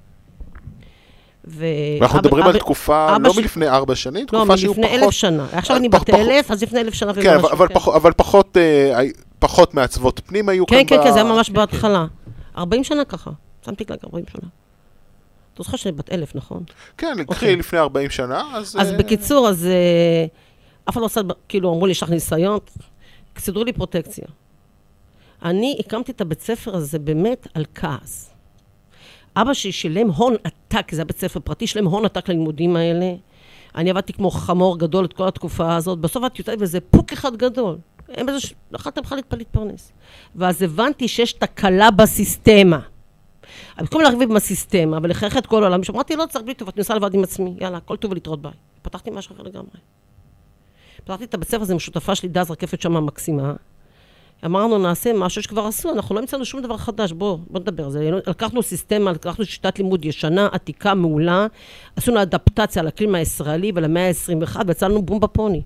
ואנחנו מדברים על תקופה, לא מלפני ארבע שנים, תקופה שהיו פחות... לא, מלפני אלף שנה. עכשיו אני בת אלף, אז לפני אלף שנה כן, אבל פחות מעצבות פנים היו כאן... כן, כן, כן, זה היה ממש בהתחלה. ארבעים שנה ככה, שמתי כלל ארבעים שנה. אתה זוכר שאני בת אלף, נכון? כן, לקחי לפני ארבעים שנה, אז... אז בקיצור, אז... אף אחד לא עושה, כאילו, אמרו לי, יש לך ניסיון, סידרו לי פרוטקציה. אני הקמתי את הבית ספר הזה באמת על כעס. אבא שלי שילם הון עתק, זה הבית ספר פרטי, שילם הון עתק ללימודים האלה. אני עבדתי כמו חמור גדול את כל התקופה הזאת. בסוף את יודעת, וזה פוק אחד גדול. אין בזה ש... יכלתם בכלל להתפרנס. ואז הבנתי שיש תקלה בסיסטמה. במקום להרחיב בסיסטמה ולחייך את כל העולם, אמרתי, לא צריך בלי טוב, אני נסע לבד עם עצמי. יאללה, כל טוב ולהתראות ביי. פתחתי משהו אחר לגמרי. פתחתי את הבית ספר הזה עם שותפה שלי, דאז רקפת שם המקסימה. אמרנו, נעשה משהו שכבר עשו, אנחנו לא מצאנו שום דבר חדש, בוא, בוא נדבר על זה. לקחנו סיסטמה, לקחנו שיטת לימוד ישנה, עתיקה, מעולה, עשינו אדפטציה לאקלים הישראלי ולמאה ה-עשרים ואחת, ויצאנו בום בפוני.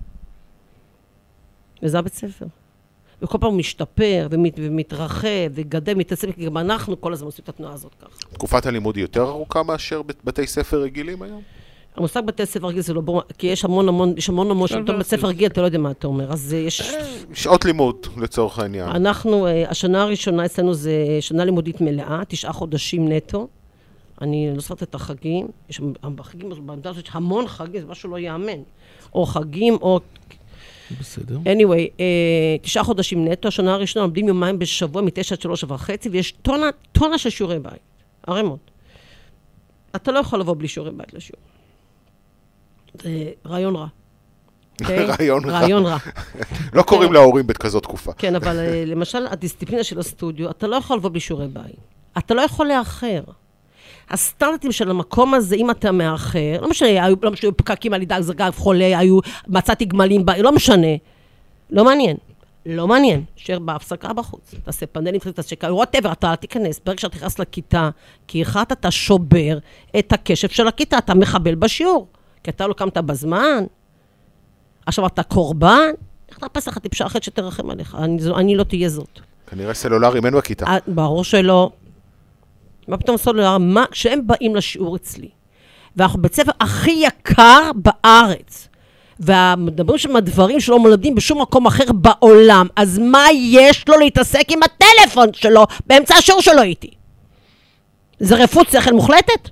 וזה הבית ספר. וכל פעם הוא משתפר ומת, ומתרחב וגדל, מתעצם, כי גם אנחנו כל הזמן עושים את התנועה הזאת ככה. תקופת הלימוד היא יותר ארוכה מאשר בתי ספר רגילים היום? המושג בתי ספר רגיל זה לא ברור, כי יש המון המון, יש המון המון שאתה בית ספר רגיל, אתה לא יודע מה אתה אומר, אז יש... שעות לימוד לצורך העניין. אנחנו, השנה הראשונה אצלנו זה שנה לימודית מלאה, תשעה חודשים נטו. אני לא ספרת את החגים, יש החגים, בעמדה הזאת יש המון חגים, זה משהו לא יאמן. או חגים, או... בסדר. anyway, תשעה חודשים נטו, השנה הראשונה עומדים יומיים בשבוע, מתשע עד שלוש וחצי, ויש טונה, טונה של שיעורי בית, הרמות. אתה לא יכול לבוא בלי שיעורי בית לשיעור. זה רעיון רע. רעיון רע. רעיון רע. לא קוראים להורים בכזאת תקופה. כן, אבל למשל, הדיסציפלינה של הסטודיו, אתה לא יכול לבוא בלי שיעורי בית. אתה לא יכול לאחר. הסטנדרטים של המקום הזה, אם אתה מאחר, לא משנה, לא משנה, היו פקקים על ידי זרגב חולה, היו, מצאתי גמלים, לא משנה. לא מעניין. לא מעניין. שיר בהפסקה בחוץ. תעשה פנדלים, תעשה שקע, whatever, אתה תיכנס, ברגע שאתה תיכנס לכיתה, כי אחד אתה שובר את הקשב של הכיתה, אתה מחבל בשיעור. כי אתה לא קמת בזמן, עכשיו אתה קורבן, איך תחפש לך טיפשה אחת שתרחם עליך? אני, אני לא תהיה זאת. כנראה סלולרים אין בכיתה. ברור שלא. מה פתאום סלולר? מה? כשהם באים לשיעור אצלי, ואנחנו בית ספר הכי יקר בארץ, ומדברים שם דברים שלא מולדים בשום מקום אחר בעולם, אז מה יש לו להתעסק עם הטלפון שלו באמצע השיעור שלו איתי? זה רפות שכל מוחלטת?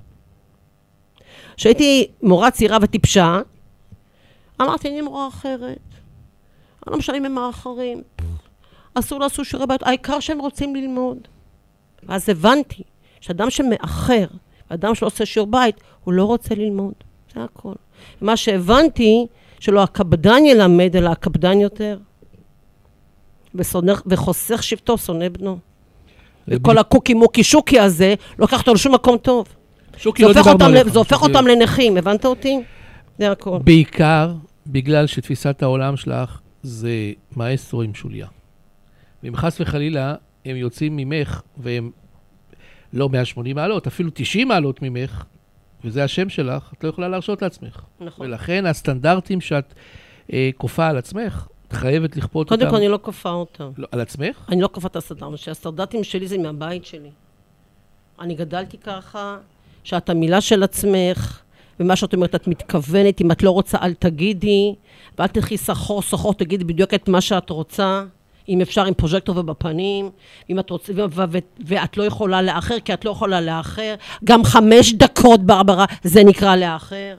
כשהייתי מורה צעירה וטיפשה, אמרתי, אני מורה אחרת. אני לא משנה עם האחרים. אסור לעשו שיעורי בית, העיקר שהם רוצים ללמוד. ואז הבנתי שאדם שמאחר, אדם שלא עושה שיעור בית, הוא לא רוצה ללמוד. זה הכל. מה שהבנתי, שלא הקפדן ילמד, אלא הקפדן יותר. ושונא- וחוסך שבטו, שונא בנו. וכל הקוקי מוקי שוקי הזה, לוקח אותו לשום מקום טוב. שוקי זה לא הופך דיברנו אותם, עליך. ל- זה הופך שוקי- אותם לנכים, הבנת אותי? זה הכל. בעיקר בגלל שתפיסת העולם שלך זה מאסטרו עם שוליה. ואם חס וחלילה הם יוצאים ממך והם לא מאה ושמונים מעלות, אפילו תשעים מעלות ממך, וזה השם שלך, את לא יכולה להרשות לעצמך. נכון. ולכן הסטנדרטים שאת אה, כופה על עצמך, את חייבת לכפות אותם. קודם כל אני לא כופה אותם. לא, על עצמך? אני לא כופה את הסטנדרטים שלי. הסטנדרטים שלי זה מהבית שלי. אני גדלתי ככה, שאת המילה של עצמך, ומה שאת אומרת, את מתכוונת, אם את לא רוצה, אל תגידי, ואל תלכי סחור, סחור, תגידי בדיוק את מה שאת רוצה, אם אפשר עם פרוז'קטור ובפנים, אם את רוצה, ו- ו- ו- ואת לא יכולה לאחר, כי את לא יכולה לאחר, גם חמש דקות ברברה, זה נקרא לאחר.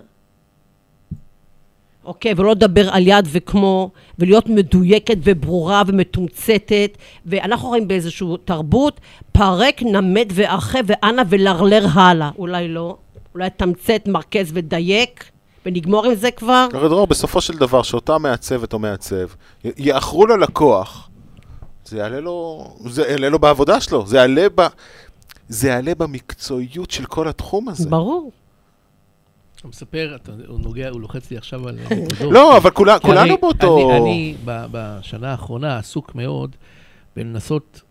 אוקיי, ולא לדבר על יד וכמו, ולהיות מדויקת וברורה ומתומצתת, ואנחנו רואים באיזושהי תרבות, פרק, נמד ואחה ואנה ולרלר הלאה. אולי לא, אולי תמצת, מרכז ודייק, ונגמור עם זה כבר. הרי דרור, בסופו של דבר, שאותה מעצבת או מעצב, י- יאחרו ללקוח, זה יעלה לו, זה יעלה לו בעבודה שלו, זה יעלה ב... זה יעלה במקצועיות של כל התחום הזה. ברור. הוא מספר, אתה- הוא נוגע, הוא לוחץ לי עכשיו על נקודות. לא, אבל כולה- כי כולנו אני- באותו... אני, אני ב- בשנה האחרונה עסוק מאוד בלנסות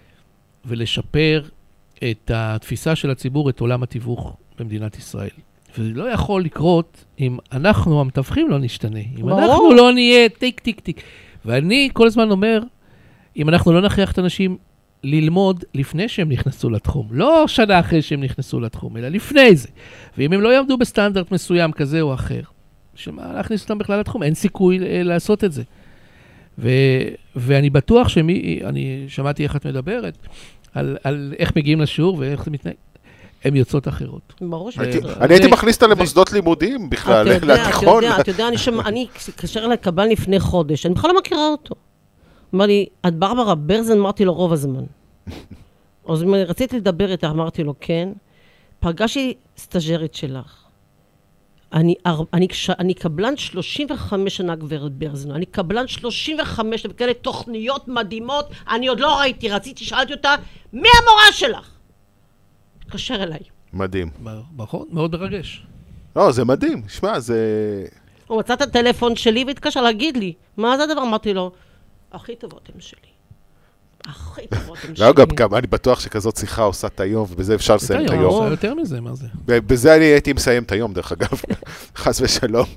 ולשפר את התפיסה של הציבור, את עולם התיווך במדינת ישראל. וזה לא יכול לקרות אם אנחנו, המתווכים, לא נשתנה. אם ברור. אנחנו לא נהיה טיק טיק טיק. ואני כל הזמן אומר, אם אנחנו לא נכריח את האנשים ללמוד לפני שהם נכנסו לתחום, לא שנה אחרי שהם נכנסו לתחום, אלא לפני זה. ואם הם לא יעמדו בסטנדרט מסוים כזה או אחר, שמה להכניס אותם בכלל לתחום? אין סיכוי אה, לעשות את זה. ו, ואני בטוח שמי, אני שמעתי איך את מדברת, על, על איך מגיעים לשיעור ואיך זה מתנהג, הן יוצאות אחרות. ברור ש... הייתי- זה- אני הייתי זה- מכניס אותה למוסדות לימודים בכלל, אתה יודע, אתה לתיכון. יודע, אתה יודע, אני שמע, אני התקשר אליי קבלן לפני חודש, אני בכלל לא מכירה אותו. אמר לי, את ברברה ברזן? אמרתי לו רוב הזמן. אז הוא אומר, רציתי לדבר איתך, אמרתי לו, כן. פגשתי סטאג'רית שלך. אני, אר- אני, כש- אני קבלן שלושים וחמש שנה גברת ברזן, אני קבלן שלושים וחמש, וכאלה תוכניות מדהימות, אני עוד לא ראיתי, רציתי, שאלתי אותה, מי המורה שלך? התקשר אליי. מדהים. נכון? מאוד מרגש. לא, זה מדהים. שמע, זה... הוא מצא את הטלפון שלי והתקשר להגיד לי, מה זה הדבר? אמרתי לו, הכי טובות הם שלי. הכי טובות הם שלי. לא, גם, גם אני בטוח שכזאת שיחה עושה את היום, ובזה אפשר לסיים את יותר, היום. עושה יותר מזה, מה זה? בזה אני הייתי מסיים את היום, דרך אגב. חס ושלום.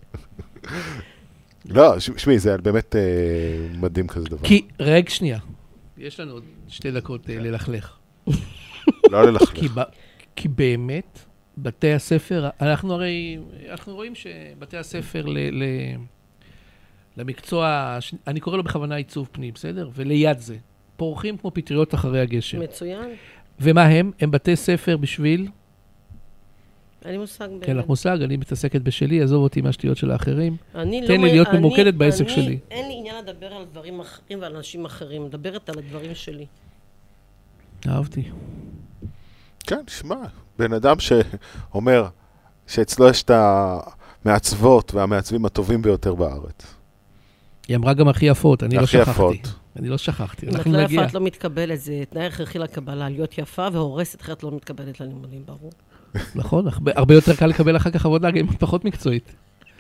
לא, ש- שמי, זה באמת אה, מדהים כזה דבר. כי, רגע שנייה, יש לנו עוד שתי דקות אה, ללכלך. לא ללכלך. כי, ב, כי באמת, בתי הספר, אנחנו הרי, אנחנו רואים שבתי הספר ל, ל, למקצוע, הש- אני קורא לו בכוונה עיצוב פנים, בסדר? וליד זה, פורחים כמו פטריות אחרי הגשם. מצוין. ומה הם? הם בתי ספר בשביל, אין לי מושג באמת. כן לך מושג, אני מתעסקת בשלי, עזוב אותי מהשטויות של האחרים. אני תן לא לי מ- להיות אני- ממוקדת בעסק אני- שלי. אין לי עניין לדבר על דברים אחרים ועל אנשים אחרים, מדברת על הדברים שלי. אהבתי. כן, שמע, בן אדם שאומר שאצלו יש את המעצבות והמעצבים הטובים ביותר בארץ. היא אמרה גם הכי יפות, אני לא הכי שכחתי. יפות. אני לא שכחתי, אם את אנחנו לא נגיע. יפה, את לא מתקבלת, זה תנאי הכרחי לקבלה, להיות יפה והורסת, אחרת לא מתקבלת ללימודים, ברור. נכון, הרבה- הרבה יותר קל לקבל אחר כך עבודה, גם פחות מקצועית.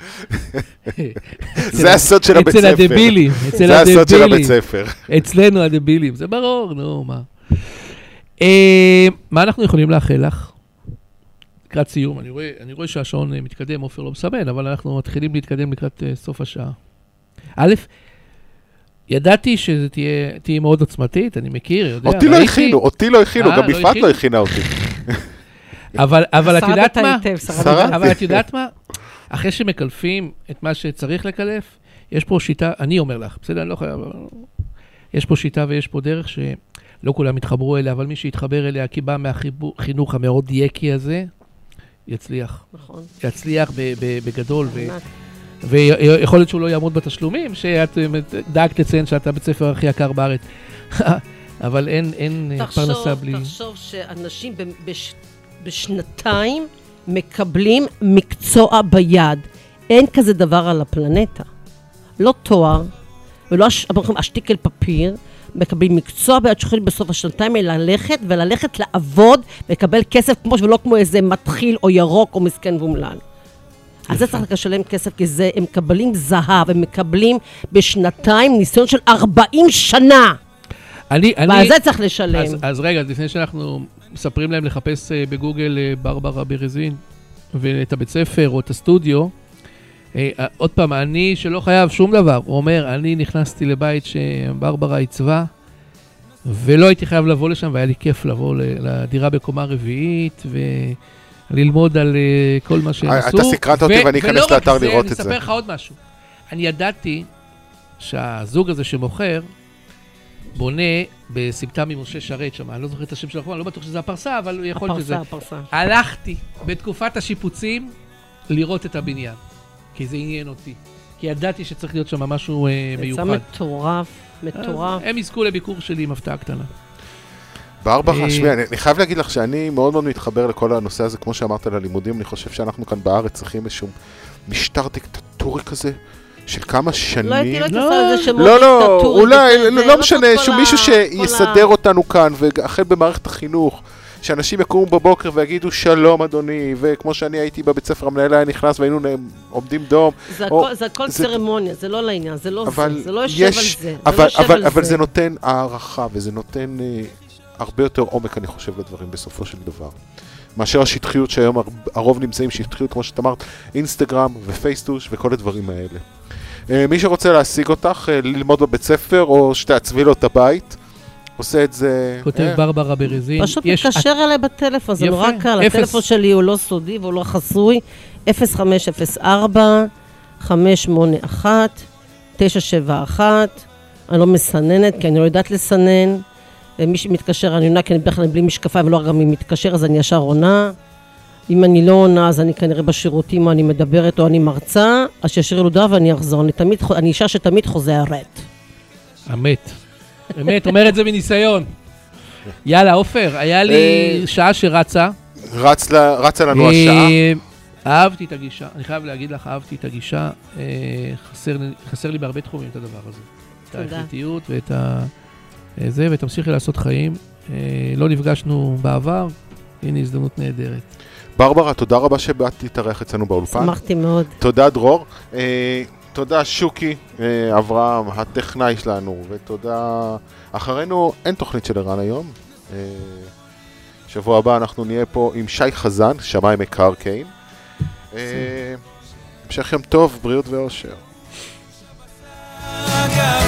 זה הסוד של הבית אצל ספר. הדבילים, אצל זה הסוד של הבית הדבילים. ספר. אצלנו הדבילים, זה ברור, נו, מה. אה, מה אנחנו יכולים לאחל לך? לקראת סיום, אני רואה, אני רואה שהשעון אה, מתקדם, עופר לא מסמן, אבל אנחנו מתחילים להתקדם לקראת אה, סוף השעה. א', ידעתי שזה תהיה, תהיה מאוד עוצמתית, אני מכיר, יודע, אותי לא ראיתי, הכינו, אותי לא הכינו, אה, גם לא יפעת הכינו? לא הכינה אותי. אבל, אבל את יודעת שרדת מה? היטב, שרדת. שרדתי. אבל את יודעת מה? אחרי שמקלפים את מה שצריך לקלף, יש פה שיטה, אני אומר לך, בסדר, אני לא חייב, יש פה שיטה ויש פה דרך שלא כולם יתחברו אליה, אבל מי שיתחבר אליה, כי בא מהחינוך המאוד דייקי הזה, יצליח. נכון. יצליח ב- ב- בגדול, ו- ענת. ויכול להיות שהוא לא יעמוד בתשלומים, שאת דאגת לציין שאתה בית ספר הכי יקר בארץ. אבל אין, אין פרנסה תחשוב, בלי... תחשוב שאנשים ב- בש- בשנתיים מקבלים מקצוע ביד. אין כזה דבר על הפלנטה. לא תואר, ולא השתיקל פפיר, מקבלים מקצוע בעד שיכולים בסוף השנתיים האלה ללכת, וללכת לעבוד, ולקבל כסף כמו ולא כמו איזה מתחיל או ירוק או מסכן ומלן. אז זה צריך לשלם כסף, כי זה, הם מקבלים זהב, הם מקבלים בשנתיים ניסיון של ארבעים שנה. אני, אני... ועל זה צריך לשלם. אז, אז רגע, לפני שאנחנו מספרים להם לחפש uh, בגוגל uh, ברברה ברזין, ואת הבית ספר או את הסטודיו, uh, uh, עוד פעם, אני שלא חייב שום דבר, הוא אומר, אני נכנסתי לבית שברברה עיצבה, ולא הייתי חייב לבוא לשם, והיה לי כיף לבוא לדירה בקומה רביעית, וללמוד על uh, כל מה שהם עשו. אתה סקראת אותי ואני אכנס לאתר לראות את זה. אני אספר לך עוד משהו. אני ידעתי שהזוג הזה שמוכר, בונה בסמטה ממשה שרת שם, אני לא זוכר את השם של החומה, אני לא בטוח שזה הפרסה, אבל יכול להיות שזה. הפרסה, הפרסה. הלכתי בתקופת השיפוצים לראות את הבניין, כי זה עניין אותי. כי ידעתי שצריך להיות שם משהו אה, מיוחד. זה מטורף, מטורף. הם יזכו לביקור שלי עם הפתעה קטנה. ברברה, שמי, אני, אני חייב להגיד לך שאני מאוד מאוד מתחבר לכל הנושא הזה, כמו שאמרת על הלימודים, אני חושב שאנחנו כאן בארץ צריכים איזשהו משטר דיקטטורי כזה, של כמה שנים. לא הייתי לא תעשה לזה שמות לא, לא, דיקטטורי. אולי, לא משנה, מישהו שיסדר אותנו כאן, והחל במערכת החינוך, שאנשים יקומו בבוקר ויגידו שלום אדוני, וכמו שאני הייתי בבית ספר, המנהל היה נכנס והיינו עומדים דום. זה הכל צרמוניה, זה לא לעניין, זה לא זה, זה לא יושב על זה. אבל זה נותן הערכה, וזה נותן הרבה יותר עומק, אני חושב, לדברים בסופו של דבר. מאשר השטחיות שהיום הרוב נמצאים, שטחיות, כמו שאת אמרת, אינסטגרם ופייסטוש וכל הדברים האלה. מי שרוצה להשיג אותך, ללמוד בבית ספר, או שתעצבי לו את הבית, עושה את זה... כותב ברברה ברזין. פשוט מתקשר אליי בטלפון, זה נורא קל. הטלפון שלי הוא לא סודי והוא לא חסוי. אפס חמש אפס ארבע חמש שמונה אחת תשע שבע אחת. אני לא מסננת, כי אני לא יודעת לסנן. מי שמתקשר, אני עונה, כי אני בכלל בלי משקפיים, ולא גם אם מתקשר, אז אני ישר עונה. אם אני לא עונה, אז אני כנראה בשירותים, או אני מדברת, או אני מרצה, אז שישאיר לו דעה ואני אחזור. אני, תמיד, אני אישה שתמיד חוזרת. אמת. אמת, אומר את זה מניסיון. יאללה, אופר, היה לי שעה שרצה. רצה לנו השעה. אהבתי את הגישה, אני חייב להגיד לך, אהבתי את הגישה. חסר לי בהרבה תחומים את הדבר הזה. את ההחלטיות ואת ה... זה, ותמשיכי לעשות חיים. לא נפגשנו בעבר, הנה הזדמנות נהדרת. ברברה, תודה רבה שבאת להתארח אצלנו באולפן. שמחתי מאוד. תודה דרור. תודה שוקי, אברהם, הטכנאי שלנו, ותודה... אחרינו אין תוכנית של ערן היום. שבוע הבא אנחנו נהיה פה עם שי חזן, שמאי מקרקעין. המשך יום טוב, בריאות ואושר.